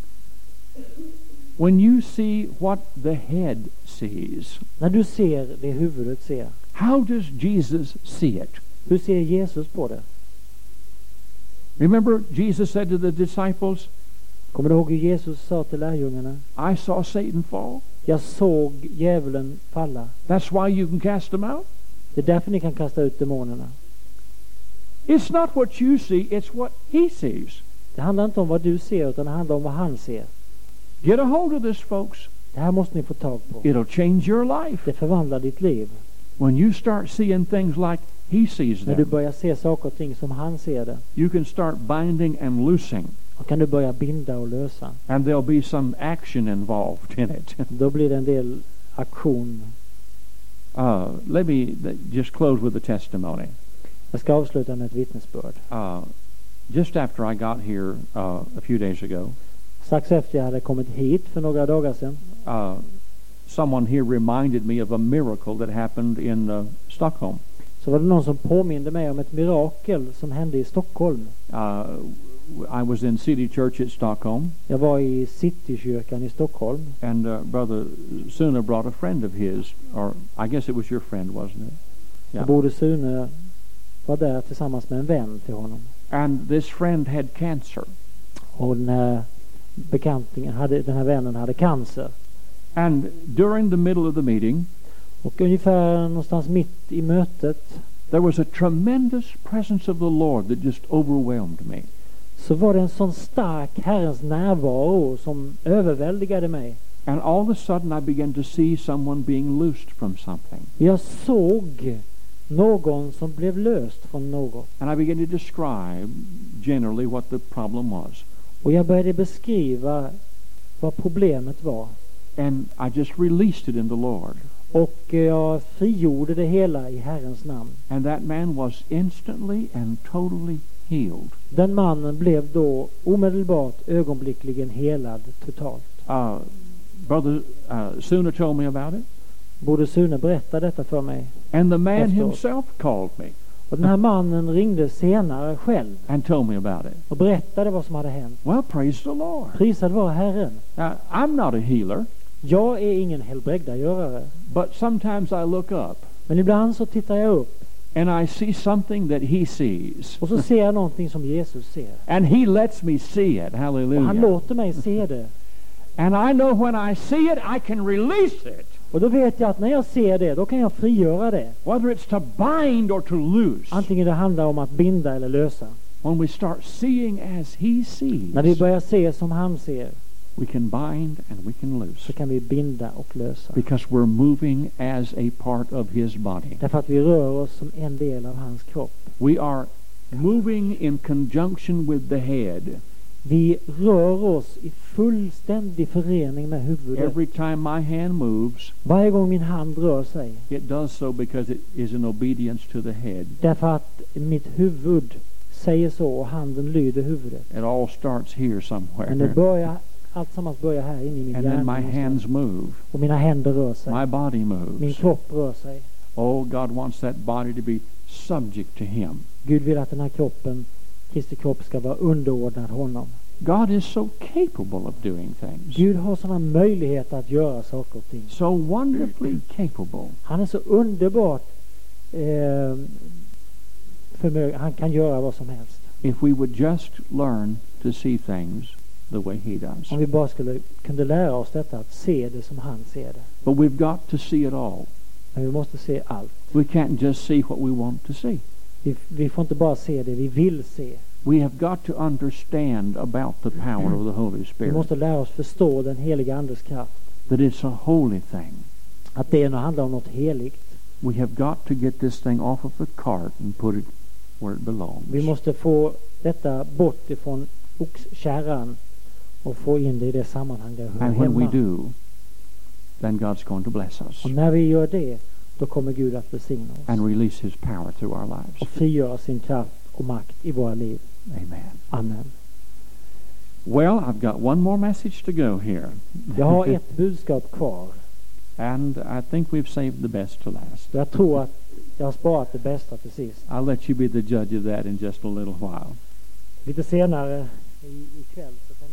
When you see what the head sees, När du ser det huvudet ser. how does Jesus see it? Hur ser Jesus på det? Remember, Jesus said to the disciples, Kommer du ihåg hur Jesus sa till lärjungarna? I saw Satan fall. Jag såg djävulen falla. That's why you can cast him out. Det är därför ni kan kasta ut demonerna. It's not what you see, it's what he sees. Det handlar inte om vad du ser utan det handlar om vad han ser. Get a hold of this, folks. Det här måste ni få tag på. It'll change your life. Det förvandlar ditt liv. When you start seeing things like he sees När du them, börjar se saker och ting som han ser det. you can start binding and loosing. Då kan du börja binda och lösa. And there'll be some action involved in it. Då blir det en del aktion. Let me just close with a testimony. Jag ska avsluta med ett vittnesbörd. Just after I got here a few days ago, Strax efter jag hade kommit hit för några dagar sedan. someone here reminded me of a miracle that happened in Stockholm. Så var det någon som påminde mig om ett mirakel som hände i Stockholm. I was in City Church at Stockholm. Jag var i Citykyrkan i Stockholm. And Brother Suna brought a friend of his, or I guess it was your friend, wasn't it? Yeah. Broder Sune var där tillsammans med en vän till honom. And this friend had cancer. Och den här vännen hade cancer. And during the middle of the meeting, och ungefär någonstans mitt i mötet, there was a tremendous presence of the Lord that just overwhelmed me. Så var det en sån stark Herrens närvaro som överväldigade mig. And all of a sudden I began to see someone being loosed from something. Jag såg någon som blev löst från något. And I began to describe generally what the problem was. Och jag började beskriva vad problemet var. And I just released it in the Lord. Och jag frigjorde det hela i Herrens namn. And that man was instantly and totally healed. Den mannen blev då omedelbart ögonblickligen helad totalt. Brother Suna told me about it. Broder Sune berättade detta för mig. And the man efteråt. himself called me. Och den här mannen ringde senare själv. And told me about it. Och berättade vad som hade hänt. Well, praise the Lord. Prisad var Herren. I'm not a healer. Jag är ingen helbrägdagörare. But sometimes I look up. Men ibland så tittar jag upp. And I see something that he sees. Och så ser jag någonting som Jesus ser. And he lets me see it. Hallelujah. Och han låter mig se det. And I know when I see it, I can release it. Och då vet jag att när jag ser det, då kan jag frigöra det. Whether it's to bind or to loose. Antingen det handlar om att binda eller lösa. When we start seeing as he sees. När vi börjar se som han ser. We can bind and we can loose. Så kan vi binda och lösa. Because we're moving as a part of his body. Därför att vi rör oss som en del av hans kropp. We are moving in conjunction with the head. Vi rör oss i fullständig förening med huvudet. Every time my hand moves, varje gång min hand rör sig, it does so because it is in obedience to the head. Därför att mitt huvud säger så och handen lyder huvudet. It all starts here somewhere. Men det börjar, allt sammans börjar här inne i min hjärna. And then my hands move. Och mina händer rör sig. My body moves. Min kropp rör sig. Oh, God wants that body to be subject to him. Gud vill att den här kroppen, Kristi kropp, ska vara underordnad honom. God is so capable of doing things. Gud har sådana möjligheter att göra saker och ting. So wonderfully capable. Han är så underbart han kan göra vad som helst. If we would just learn to see things the way he does. Om vi bara kunde lära oss detta, att se det som han ser det. But we've got to see it all. Men vi måste se allt. We can't just see what we want to see. Vi får inte bara se det vi vill se. We have got to understand about the power of the Holy Vi Spirit. måste lära oss förstå den heliga Andes kraft. That it's a holy thing. Att det handlar om något heligt. We have got to get this thing off of the cart and put it where it belongs. Vi måste få detta bort ifrån oxkärran och få in det i det sammanhang där det hör And when we hemma. do, then God's going to bless us Och när vi gör det, då kommer Gud att besigna oss and release his power through our lives. och frigöra sin kraft och makt i våra liv. Amen. Amen. Well, I've got one more message to go here. Jag har ett budskap kvar. And I think we've saved the best to last. Jag tror att jag har sparat det bästa till sist. I'll let you be the judge of that in just a little while. Lite senare i kväll så